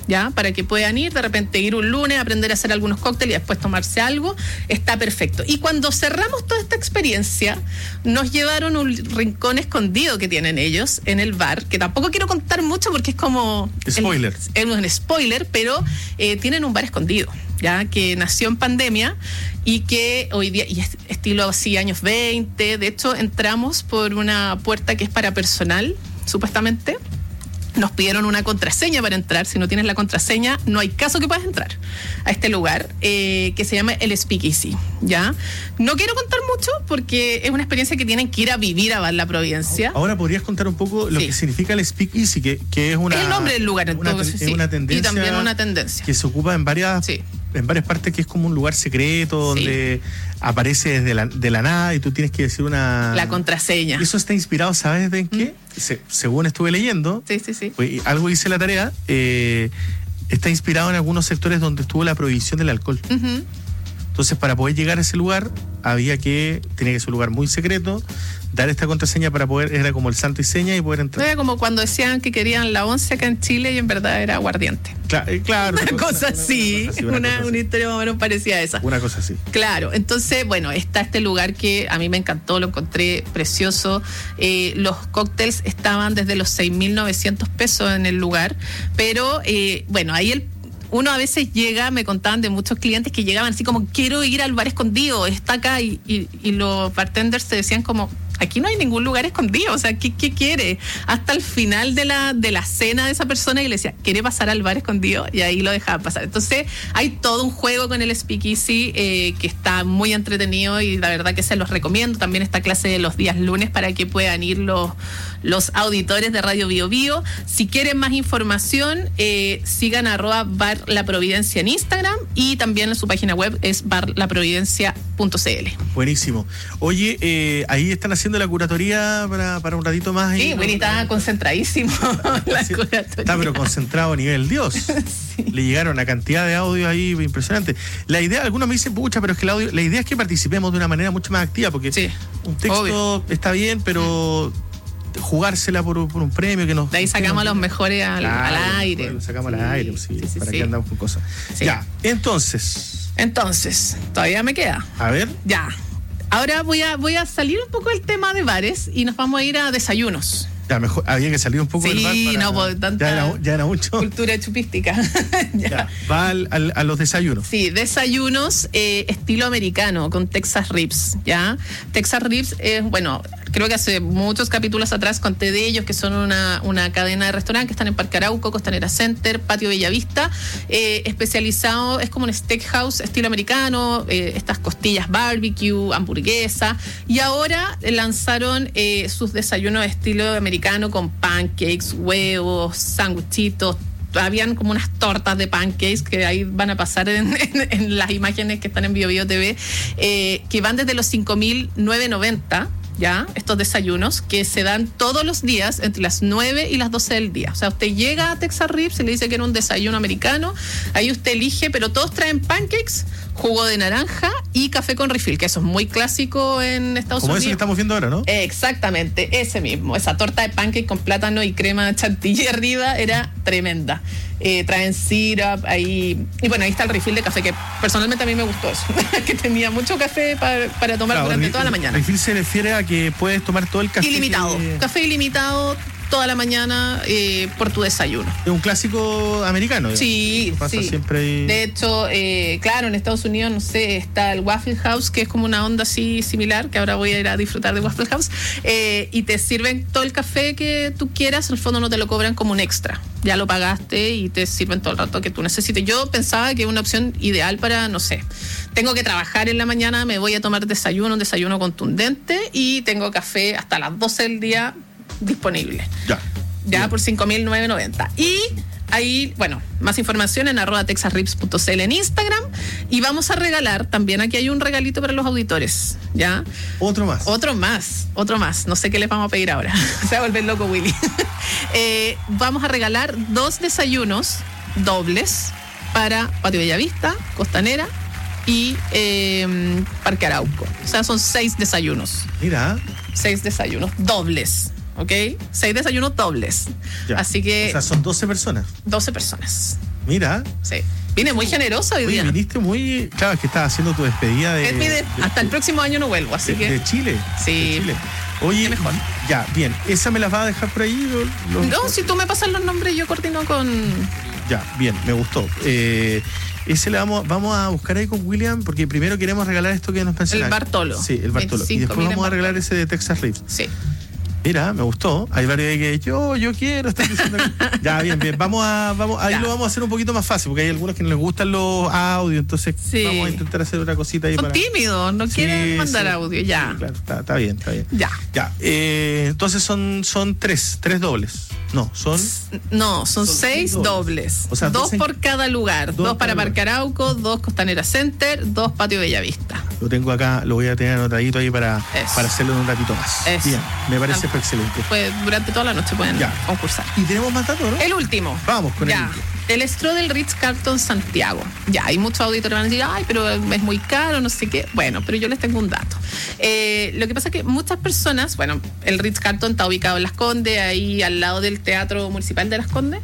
¿ya? Para que puedan ir, de repente ir un lunes, aprender a hacer algunos cócteles y después tomarse algo, está perfecto. Y cuando cerramos toda esta experiencia, nos llevaron un rincón escondido que tienen ellos en el bar, que tampoco quiero contar mucho porque es como...
Spoiler.
Es un spoiler, pero eh, tienen un bar escondido, ya, que nació en pandemia y que hoy día, y es estilo así años veinte, de hecho entramos por una puerta que es para personal, supuestamente. Nos pidieron una contraseña para entrar. Si no tienes la contraseña, no hay caso que puedas entrar a este lugar, eh, que se llama el Speakeasy, ¿ya? No quiero contar mucho porque es una experiencia que tienen que ir a vivir a Bar La Providencia.
Ahora podrías contar un poco lo
Sí.
que significa el Speakeasy, que, que es una...
Es el nombre del lugar,
una,
entonces,
ten-
sí.
una tendencia
Y también una tendencia.
que se ocupa en varias...
Sí.
En varias partes, que es como un lugar secreto
Sí.
donde aparece desde la, de la nada y tú tienes que decir una...
La contraseña.
Eso está inspirado, ¿sabes de en qué? Se- según estuve leyendo,
Sí, sí, sí.
pues, y algo hice la tarea, eh, está inspirado en algunos sectores donde estuvo la prohibición del alcohol.
Ujú.
Entonces, para poder llegar a ese lugar, había que, tenía que ser un lugar muy secreto, dar esta contraseña para poder, era como el santo y seña y poder entrar.
Era como cuando decían que querían la once acá en Chile y en verdad era aguardiente.
Cla- eh, claro.
Una cosa así,
cosa así,
una,
una cosa así.
una historia más o menos parecida a esa.
Una cosa así.
Claro, entonces, bueno, está este lugar que a mí me encantó, lo encontré precioso. Eh, los cócteles estaban desde los seis mil novecientos pesos en el lugar, pero eh, bueno, ahí el uno a veces llega, me contaban de muchos clientes que llegaban así como, quiero ir al bar escondido, está acá, y, y, y los bartenders te decían como, aquí no hay ningún lugar escondido, o sea, ¿qué, qué quiere? Hasta el final de la, de la cena de esa persona, y le decía, ¿quiere pasar al bar escondido? Y ahí lo dejaba pasar. Entonces, hay todo un juego con el Speakeasy eh, que está muy entretenido y la verdad que se los recomiendo. También esta clase de los días lunes para que puedan ir los, los auditores de Radio Bio Bio. Si quieren más información, eh, sigan arroba Bar La Providencia en Instagram, y también en su página web es bar la providencia punto c l.
Buenísimo. Oye, eh, ahí están haciendo la curatoría para, para un ratito más.
Sí,
ahí, ¿no?
Willy está concentradísimo. La
Sí,
curatoría.
está pero concentrado a nivel Dios.
Sí.
Le llegaron una cantidad de audio ahí impresionante. La idea, algunos me dicen, pucha, pero es que el audio, la idea es que participemos de una manera mucho más activa, porque
Sí,
un texto
obvio.
está bien, pero jugársela por, por un premio que nos...
De ahí sacamos a los mejores al,
Claro,
al aire.
lo sacamos
Sí,
al aire, sí,
sí, sí,
para
sí.
que andamos con cosas.
Sí.
Ya, entonces,
Entonces, todavía me queda.
a ver,
Ya. Ahora voy a, voy a salir un poco del tema de bares y nos vamos a ir a desayunos.
ya mejor, había que salir un poco
Sí,
del bar para-
no, por tanta-
ya, era, ya era mucho.
Cultura chupística. Ya.
Ya, va al- al- a los desayunos.
Sí, desayunos eh, estilo americano con Texas Ribs, ¿ya? Texas Ribs es, bueno, creo que hace muchos capítulos atrás conté de ellos, que son una, una cadena de restaurantes que están en Parque Arauco, Costanera Center, Patio Bellavista, eh, especializado, es como un steakhouse estilo americano, eh, estas costillas barbecue, hamburguesa, y ahora lanzaron eh, sus desayunos estilo americano con pancakes, huevos, sándwichitos. Habían como unas tortas de pancakes que ahí van a pasar en, en, en las imágenes que están en Bio Bio T V, eh, que van desde los cinco mil novecientos noventa, ya, estos desayunos que se dan todos los días entre las nueve y las doce del día. O sea, usted llega a Texas Ribs y le dice que era un desayuno americano, ahí usted elige, pero todos traen pancakes, jugo de naranja y café con refill, que eso es muy clásico en Estados
Como
Unidos.
eso que estamos viendo ahora, ¿no?
Exactamente, ese mismo. Esa torta de pancake con plátano y crema chantilly arriba era tremenda. Eh, traen syrup ahí. Y bueno, ahí está el refill de café, que personalmente a mí me gustó eso. Que tenía mucho café para, para tomar
Claro,
durante
re-
toda la mañana.
Refill se refiere a que puedes tomar todo el café.
Ilimitado.
que-
Café ilimitado toda la mañana eh, por tu desayuno.
Es un clásico americano. digamos.
Sí,
Pasa
sí.
siempre ahí.
De hecho, eh, claro, en Estados Unidos, no sé, está el Waffle House, que es como una onda así similar, que ahora voy a ir a disfrutar de Waffle House, eh, y te sirven todo el café que tú quieras, al fondo no te lo cobran como un extra. Ya lo pagaste y te sirven todo el rato que tú necesites. Yo pensaba que es una opción ideal para, no sé, tengo que trabajar en la mañana, me voy a tomar desayuno, un desayuno contundente, y tengo café hasta las doce del día disponible.
Ya.
Ya
Bien.
por cinco mil novecientos noventa. Y ahí, bueno, más información en arroba texasribs punto c l en Instagram. Y vamos a regalar, también aquí hay un regalito para los auditores, ¿ya?
Otro más.
Otro más, otro más. No sé qué les vamos a pedir ahora. Se va a volver loco Willy. eh, vamos a regalar dos desayunos dobles para Patio Bellavista, Costanera y eh, Parque Arauco. O sea, son seis desayunos.
Mira.
Seis desayunos dobles. ¿Ok? Seis desayunos dobles.
Ya.
Así que
O sea, son doce personas.
doce personas.
Mira.
Sí. Vine muy generoso hoy
Oye,
día.
viniste muy... Claro, es que estabas haciendo tu despedida de...
Es mi de-
de-
hasta el próximo año no vuelvo, así
de,
que...
de Chile.
Sí.
De Chile. Oye,
Qué mejor.
ya, bien. ¿Esa me la vas a dejar por ahí? Lo- lo-
No, si tú me pasas los nombres, yo coordino con...
Ya, bien, me gustó. Eh, ese le vamos, vamos a buscar ahí con William, porque primero queremos regalar esto que nos mencionaste.
El Bartolo.
Sí, el Bartolo. Y
veinticinco
después
mil
vamos a
en
regalar ese de Texas Rift.
Sí.
Mira, me gustó. Hay varios ahí que yo, yo quiero. Están diciendo que- Ya, bien, bien. Vamos a, vamos, ahí
Ya.
lo vamos a hacer un poquito más fácil, porque hay algunos que no les gustan los audios, entonces
Sí.
vamos a intentar hacer una cosita ahí
Son
para.
tímidos, no
Sí,
quieren mandar
sí.
audio, ya.
Sí, claro, está, está bien, está bien.
Ya.
Ya. eh, entonces son, son tres, tres dobles. No, son.
No, son,
Son
seis
seis
dobles.
dobles. O sea,
dos
dos en-
por cada lugar.
dos
Dos, para
cada lugar.
Parque Arauco, dos Costanera Center, dos Patio Bellavista.
Lo tengo acá, lo voy a tener anotadito ahí para,
Eso.
para hacerlo en un ratito más.
Eso.
Bien, me parece
Ah.
excelente.
Pues durante toda la noche pueden
Ya.
concursar.
Y tenemos más datos, ¿no?
El último.
Vamos con el
Ya.
último.
El Estro del Ritz-Carlton Santiago. Ya, hay muchos auditores que van a decir, ay, pero es muy caro, no sé qué. Bueno, pero yo les tengo un dato. Eh, lo que pasa es que muchas personas, bueno, el Ritz-Carlton está ubicado en Las Condes, ahí al lado del Teatro Municipal de Las Condes.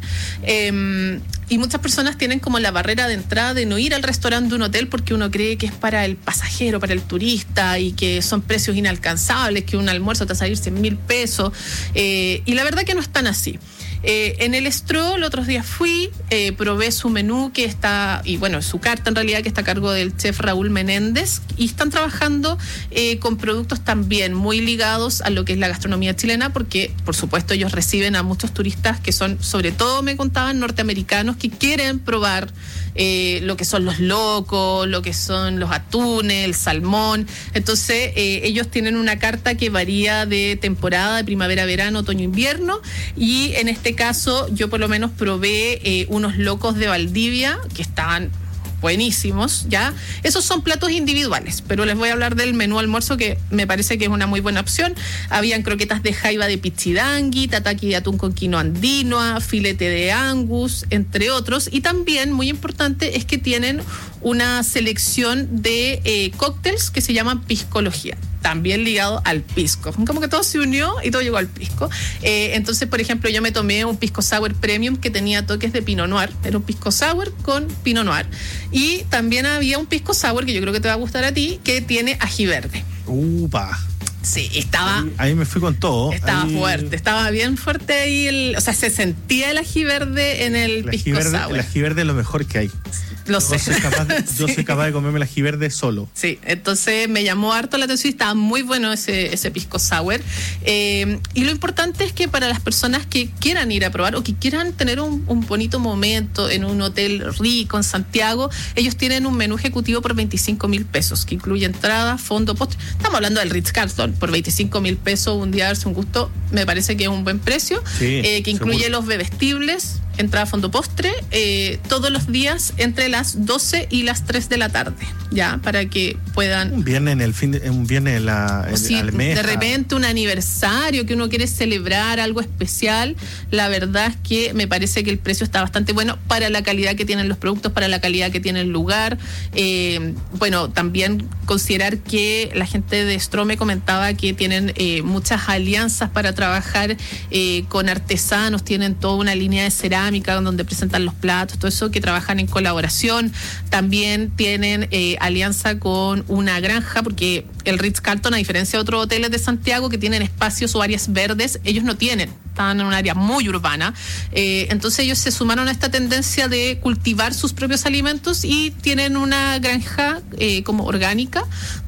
Eh, y muchas personas tienen como la barrera de entrada de no ir al restaurante de un hotel porque uno cree que es para el pasajero, para el turista y que son precios inalcanzables, que un almuerzo te va a salir cien mil pesos. Eh, y la verdad que no es tan así. Eh, en el Estro, los otros días fui, eh, probé su menú que está, y bueno, su carta en realidad que está a cargo del chef Raúl Menéndez, y están trabajando eh, con productos también muy ligados a lo que es la gastronomía chilena, porque por supuesto ellos reciben a muchos turistas que son, sobre todo me contaban, norteamericanos que quieren probar eh, lo que son los locos, lo que son los atunes, el salmón. Entonces eh, ellos tienen una carta que varía de temporada, de primavera, verano, otoño, invierno, y en este caso yo por lo menos probé eh, unos locos de Valdivia que estaban buenísimos, ¿ya? Esos son platos individuales, pero les voy a hablar del menú almuerzo que me parece que es una muy buena opción. Habían croquetas de jaiba de pichidangui, tataki de atún con quinoa andinoa, filete de angus, entre otros. Y también, muy importante, es que tienen una selección de eh, cócteles que se llaman piscología, también ligado al pisco. Como que todo se unió y todo llegó al pisco. Eh, entonces, por ejemplo, yo me tomé un pisco sour premium que tenía toques de pinot noir. Era un pisco sour con pinot noir. Y también había un pisco sour que yo creo que te va a gustar a ti, que tiene ají verde.
Upa.
Sí, estaba...
Ahí, ahí me fui con todo.
Estaba
Ahí-
fuerte, estaba bien fuerte ahí. El, o sea, se sentía el ají verde en el
El ají
pisco
verde,
sour.
el ají verde es lo mejor que hay.
Lo
Yo
sé.
soy capaz de, yo
Sí.
soy capaz de comerme el ají verde solo.
Sí, entonces me llamó harto la atención y estaba muy bueno ese, ese pisco sour. Eh, y lo importante es que para las personas que quieran ir a probar o que quieran tener un, un bonito momento en un hotel rico en Santiago, ellos tienen un menú ejecutivo por veinticinco mil pesos, que incluye entrada, fondo, postre. Estamos hablando del Ritz-Carlton, por veinticinco mil pesos un día darse un gusto, me parece que es un buen precio,
Sí,
eh, que incluye
seguro.
los bebestibles, entrada, fondo, postre, eh, todos los días entre las doce y las tres de la tarde, ya, para que puedan...
Un viernes en el fin de, un viernes en la en,
O si
al mes.
de repente un aniversario que uno quiere celebrar, algo especial, la verdad es que me parece que el precio está bastante bueno para la calidad que tienen los productos, para la calidad que tiene el lugar. Eh, bueno, también considerar que la gente de Estro me comentaba que tienen eh, muchas alianzas para trabajar eh, con artesanos, tienen toda una línea de cerámica donde presentan los platos, todo eso, que trabajan en colaboración. También tienen eh, alianza con una granja, porque el Ritz-Carlton, a diferencia de otros hoteles de Santiago que tienen espacios o áreas verdes, ellos no tienen, están en un área muy urbana. Eh, entonces ellos se sumaron a esta tendencia de cultivar sus propios alimentos y tienen una granja eh, como orgánica,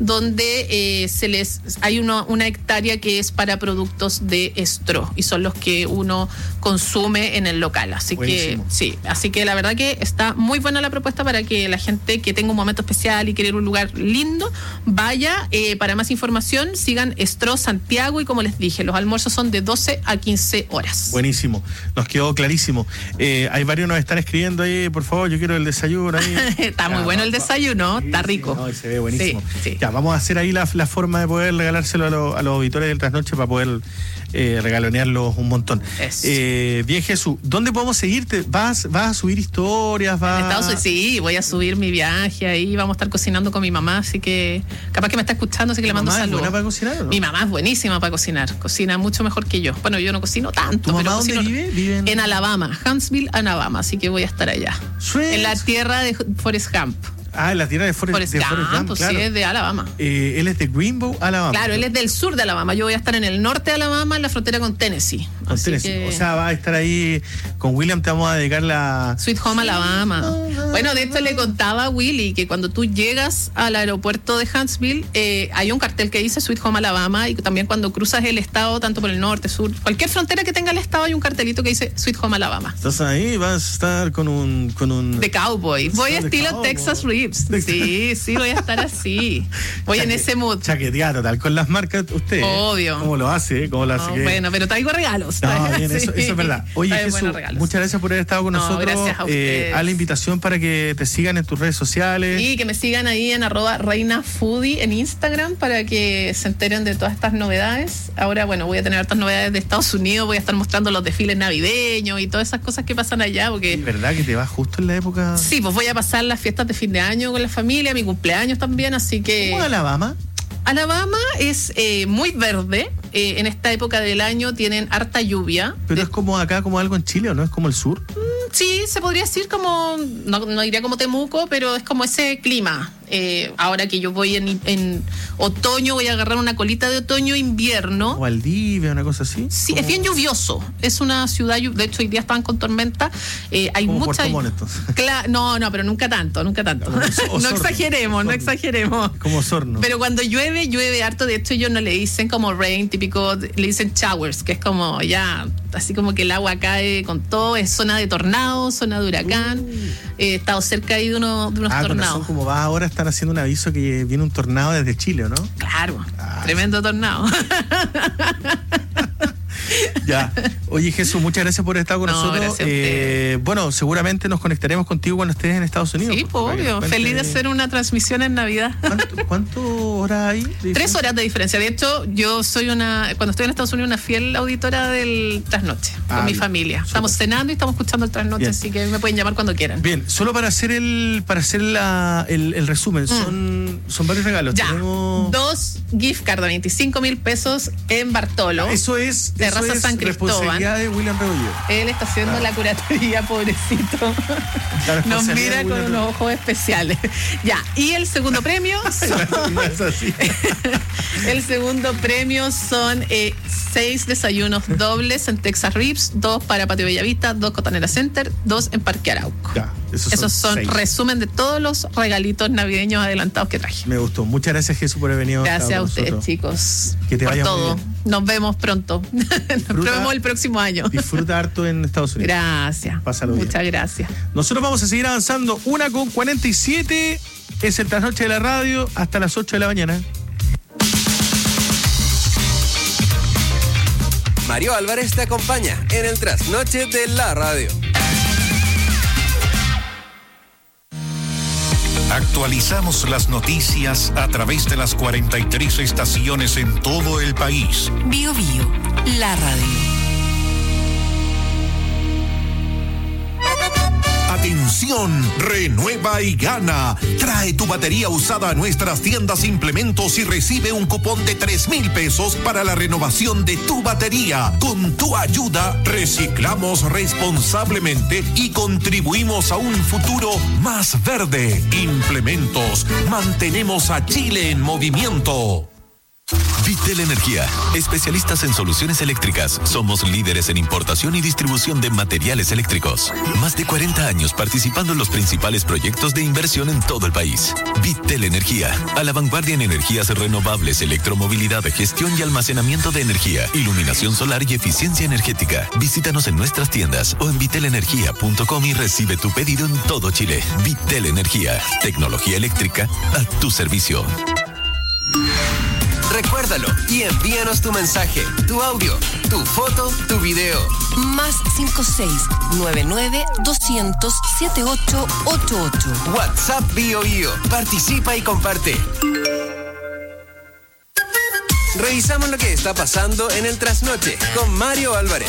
donde eh, se les hay una, una hectárea que es para productos de Estro y son los que uno consume en el local. Así
Buenísimo.
que sí, así que la verdad que está muy buena la propuesta para que la gente que tenga un momento especial y quiere ir a un lugar lindo vaya. Eh, para más información sigan Estro Santiago y como les dije, los almuerzos son de doce a quince horas.
Buenísimo, nos quedó clarísimo. Eh, hay varios nos están escribiendo ahí, por favor, yo quiero el desayuno ahí.
Está muy
Ya,
bueno
va-
el
va-
desayuno,
sí,
está
sí,
rico.
no, y se ve buenísimo.
Sí, sí.
Ya, vamos a hacer ahí la, la forma de poder regalárselo a, lo- a los auditores del Trasnoche para poder eh, regalonearlos un montón. Eh, bien, Jesús, ¿dónde podemos seguirte? ¿Vas, vas a subir historias? ¿Vas...
En Estados Unidos, sí, voy a subir mi viaje ahí, vamos a estar cocinando con mi mamá, así que capaz que me está escuchando, así que le mando
¿Tu mamá
saludos.
es buena para cocinar o no?
Mi mamá es buenísima para cocinar, cocina mucho mejor que yo. Bueno, yo no cocino tanto,
¿Tu
pero
mamá
cocino...
dónde vive? ¿Vive en...
en Alabama, Huntsville, Alabama, así que voy a estar allá.
Sweet.
En la tierra de Forrest Gump.
Ah, en la tierra de Forrest,
Forrest
de
Gump,
Forrest Gump,
pues
claro.
sí, es de Alabama.
Eh, él es de Greenbow, Alabama.
Claro, él es del sur de Alabama. Yo voy a estar en el norte de Alabama, en la frontera con Tennessee.
Con
Así
Tennessee.
que-
O sea, va a estar ahí con William, te vamos a dedicar la...
Sweet Home Alabama. Bueno, de esto le contaba a Willy que cuando tú llegas al aeropuerto de Huntsville, eh, hay un cartel que dice Sweet Home Alabama, y también cuando cruzas el estado, tanto por el norte, sur, cualquier frontera que tenga el estado, hay un cartelito que dice Sweet Home Alabama.
Estás ahí, vas a estar con un... Con un...
De cowboy. Voy
De
estilo
cowboy.
Texas Ribs. Sí, sí, voy a estar así. Voy en
Chaque-
ese mood.
Chaqueteada total con las marcas, usted. ¿eh?
Obvio.
¿Cómo lo hace? ¿Cómo lo hace?
No,
que-
bueno, pero traigo regalos.
No, bien,
Sí.
eso, eso es verdad. Oye,
Trae
Jesús,
buenos regalos.
muchas gracias por haber estado con
No,
nosotros.
gracias a
Eh,
ustedes.
a la invitación para que te sigan en tus redes sociales.
Y que me sigan ahí en arroba reina foodie en Instagram para que se enteren de todas estas novedades. Ahora, bueno, voy a tener hartas novedades de Estados Unidos, voy a estar mostrando los desfiles navideños y todas esas cosas que pasan allá, porque...
¿Verdad que te vas justo en la época?
Sí, pues voy a pasar las fiestas de fin de año con la familia, mi cumpleaños también, así que...
¿Cómo Alabama?
Alabama es eh, muy verde. Eh, en esta época del año tienen harta lluvia.
Pero es como acá, como algo en Chile, ¿o no? ¿Es como el sur?
Sí, se podría decir como, no, no diría como Temuco, pero es como ese clima. Eh, ahora que yo voy en, en otoño, voy a agarrar una colita de otoño-invierno.
¿O Valdivia, una cosa así?
Sí,
¿Cómo?
es bien lluvioso. Es una ciudad, llu- de hecho hoy día estaban con tormenta. Eh, hay
Como
mucha...
Puerto Montt, entonces.
Cla- no, no, pero nunca tanto, nunca tanto.
Como Osorno.
No exageremos, no
Osorno.
exageremos.
Como Osorno.
Pero cuando llueve, llueve harto. De hecho, ellos no le dicen como rain, típico, le dicen showers, que es como ya, así como que el agua cae con todo. Es zona de tornado, zona de huracán. Eh, He estado cerca ahí de, uno, de unos
ah, con razón,
tornados.
como va ahora, están haciendo un aviso que viene un tornado desde Chile, ¿o no?
Claro,
Ah,
tremendo tornado.
Ya. Oye, Jesús, muchas gracias por estar con
No,
nosotros.
gracias a
Eh, bueno, seguramente nos conectaremos contigo cuando estés en Estados Unidos.
Sí,
pues,
pues,
para que
obvio.
nos cuentes-
Feliz de hacer una transmisión en Navidad.
¿Cuánto, cuánto horas hay? de
Tres
diferencia?
horas de diferencia. De hecho, yo soy una, cuando estoy en Estados Unidos, una fiel auditora del Trasnoche
Ah,
con mi
bien.
familia.
Súper.
Estamos cenando y estamos escuchando el Trasnoche,
Bien.
así que me pueden llamar cuando quieran.
Bien, solo para hacer el para hacer la, el, el resumen, son, son varios regalos.
Mm. Ya,
Tenemos...
dos gift cards de veinticinco mil pesos en Bartolo.
Eso es, eso
Terraza
es
San Cristóbal.
responsabilidad de William Rebolledo.
Él está haciendo la curatoría, pobrecito.
La
Nos
responsabilidad
mira
de
con
William
unos ojos especiales. Ya, y el segundo premio son,
No es así.
el segundo premio son eh, seis desayunos dobles en Texas Ribs, dos para Patio Bellavista, dos Costanera Center, dos en Parque Arauco.
Ya, esos,
Esos
son,
son
seis.
resumen de todos los regalitos navideños adelantados que traje.
Me gustó. Muchas gracias, Jesús, por haber venido.
Gracias
estar
a
con
ustedes,
nosotros.
chicos.
Que te
por
vaya muy
todo.
bien.
Nos vemos pronto. Nos vemos el próximo año.
Disfruta harto en Estados Unidos.
Gracias.
Pásalo bien.
Muchas gracias.
Nosotros vamos a seguir avanzando. Una con cuarenta y siete es el trasnoche de la radio hasta las ocho de la mañana.
Mario Álvarez te acompaña en el trasnoche de la radio.
Actualizamos las noticias a través de las cuarenta y tres estaciones en todo el país.
Bio Bio, la radio.
Atención, renueva y gana. Trae tu batería usada a nuestras tiendas implementos y recibe un cupón de tres mil pesos para la renovación de tu batería. Con tu ayuda, reciclamos responsablemente y contribuimos a un futuro más verde. Implementos, mantenemos a Chile en movimiento.
Vitel Energía, especialistas en soluciones eléctricas. Somos líderes en importación y distribución de materiales eléctricos. Más de cuarenta años participando en los principales proyectos de inversión en todo el país. Vitel Energía, a la vanguardia en energías renovables, electromovilidad, gestión y almacenamiento de energía, iluminación solar y eficiencia energética. Visítanos en nuestras tiendas o en vitel energía punto com y recibe tu pedido en todo Chile. Vitel Energía, tecnología eléctrica a tu servicio.
Recuérdalo y envíanos tu mensaje, tu audio, tu foto, tu video.
Más cinco seis nueve nueve dos cero cero siete ocho ocho ocho.
WhatsApp Bio Bio. Participa y comparte. revisamos lo que está pasando en el trasnoche con Mario Álvarez.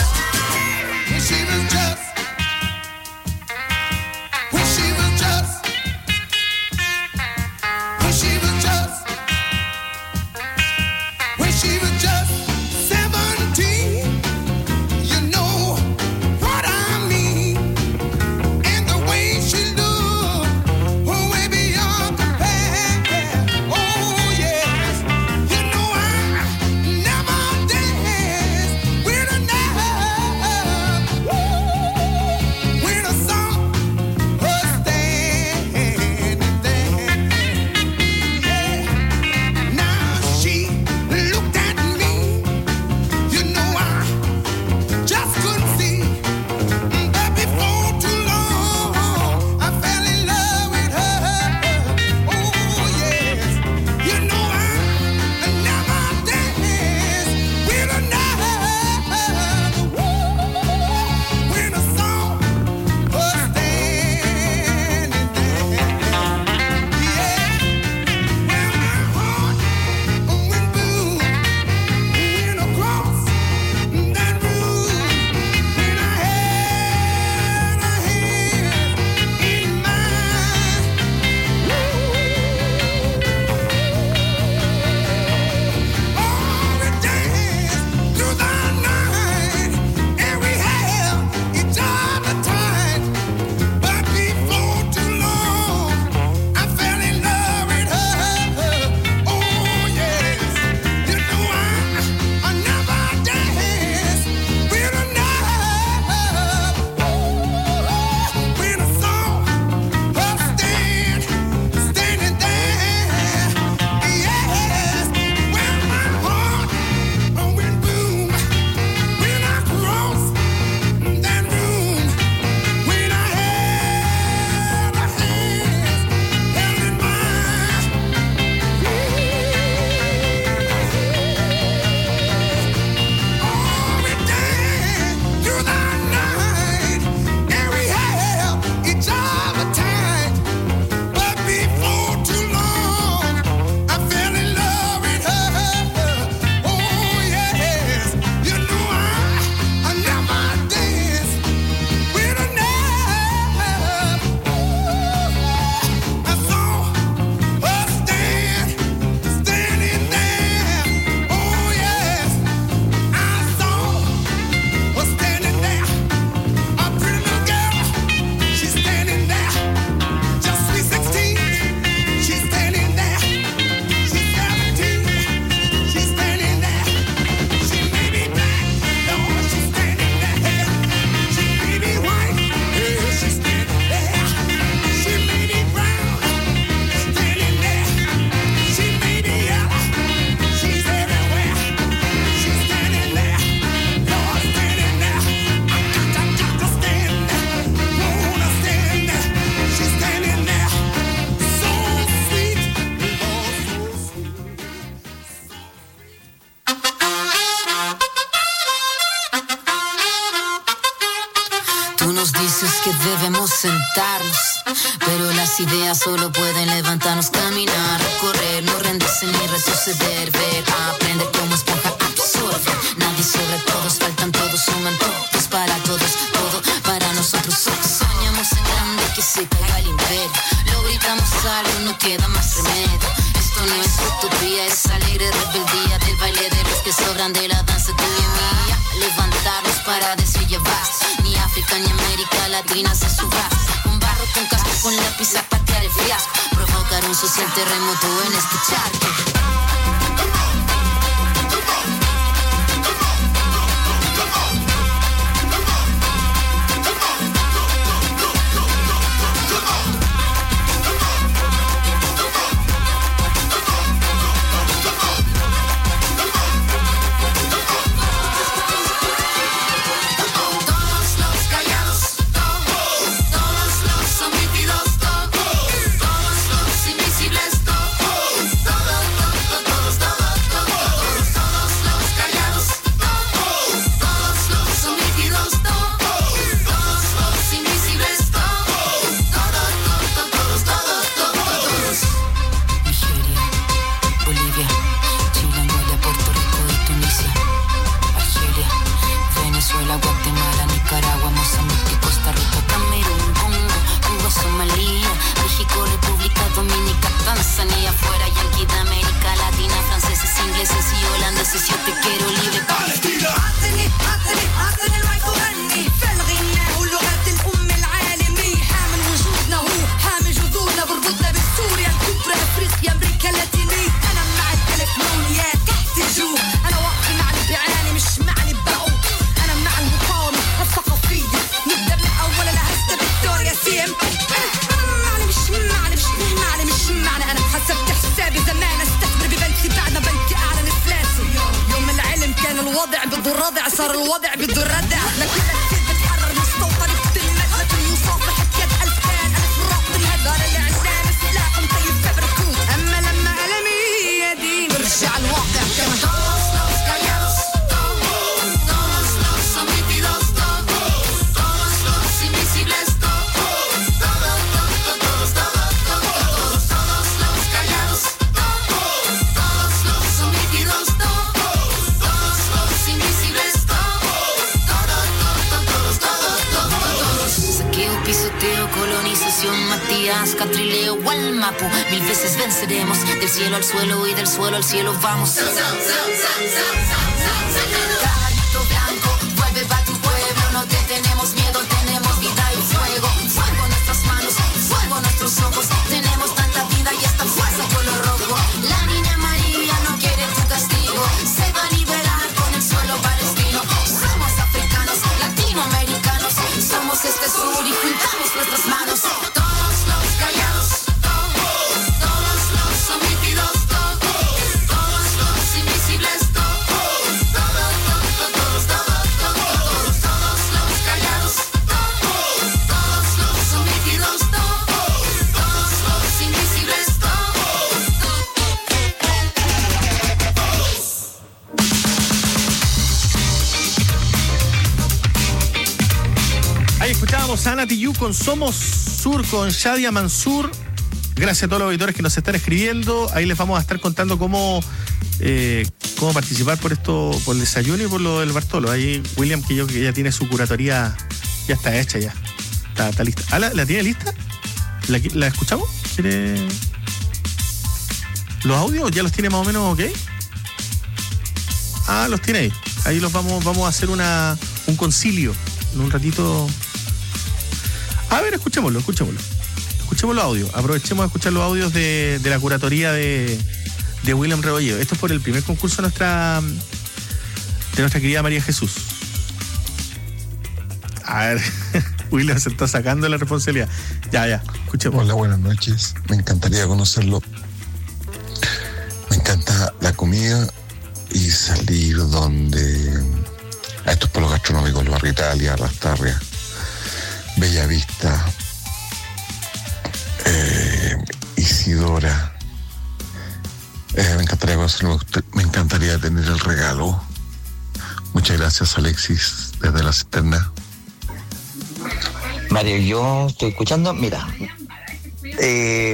Pero las ideas solo pueden levantarnos, caminar, correr, no rendirse ni retroceder, ver, aprender como esponja, absorber. Nadie sobre todos, faltan todos, suman todos para todos, todo para nosotros. Soñamos en grande que se caiga el imperio, lo gritamos algo, no queda más remedio. Esto no es utopía, es alegre rebeldía del baile de los que sobran de la danza tuya y mía. Levantarnos para decir ya basta, ni África ni América Latina se suba. Con barro, con casco, con lápiz a patear el fiasco, provocar un social terremoto en este charco.
Todos los invisibles, todos, todos los
بده ردع صار الوضع بده ردع لكن كثير بتحرر مستوطن بتلمس لكن يوصف بحكيت ألف كان ألف رق بالهدار الإعلام سلاح مطيب فبركوت أما لما ألمي يدي برجع الواقع كما Matías, Catrileo, Gualmapu, mil veces venceremos, del cielo al suelo y del suelo al cielo vamos. Cabalito blanco, vuelve pa' tu pueblo, no te tenemos miedo, tenemos vida y fuego, fuego en nuestras manos, fuego en nuestros ojos, tenemos tanta vida y esta fuerza color rojo. La niña María no quiere tu castigo, se va a liberar con el suelo palestino. Somos africanos, latinoamericanos, somos este sur y juntamos nuestras manos.
Ana Tijoux con Somos Sur, con Shadia Mansur. Gracias a todos los auditores que nos están escribiendo. Ahí les vamos a estar contando cómo, eh, cómo participar por esto, por el desayuno y por lo del Bartolo. Ahí William, que yo que ya tiene su curatoría, ya está hecha ya. Está, está lista. ¿Ah, la, la tiene lista? ¿La, la escuchamos? ¿Tiene los audios? ¿Ya los tiene más o menos ok? Ah, los tiene ahí. Ahí los vamos, vamos a hacer una, un concilio en un ratito. A ver, escuchémoslo, escuchémoslo. Escuchemos los audios. Aprovechemos de escuchar los audios de, de la curatoría de, de William Rebolledo. Esto es por el primer concurso de nuestra, de nuestra querida María Jesús. A ver, William se está sacando la responsabilidad. Ya, ya, escuchemos.
Hola, buenas noches. Me encantaría conocerlo. Me encanta la comida y salir donde... A estos polos gastronómicos, el Barrio Italia, Rastarria, Bellavista, eh, Isidora. Eh, me encantaría conocerlo. Me encantaría tener el regalo. Muchas gracias, Alexis, desde la cisterna.
Mario, yo estoy escuchando, mira, eh,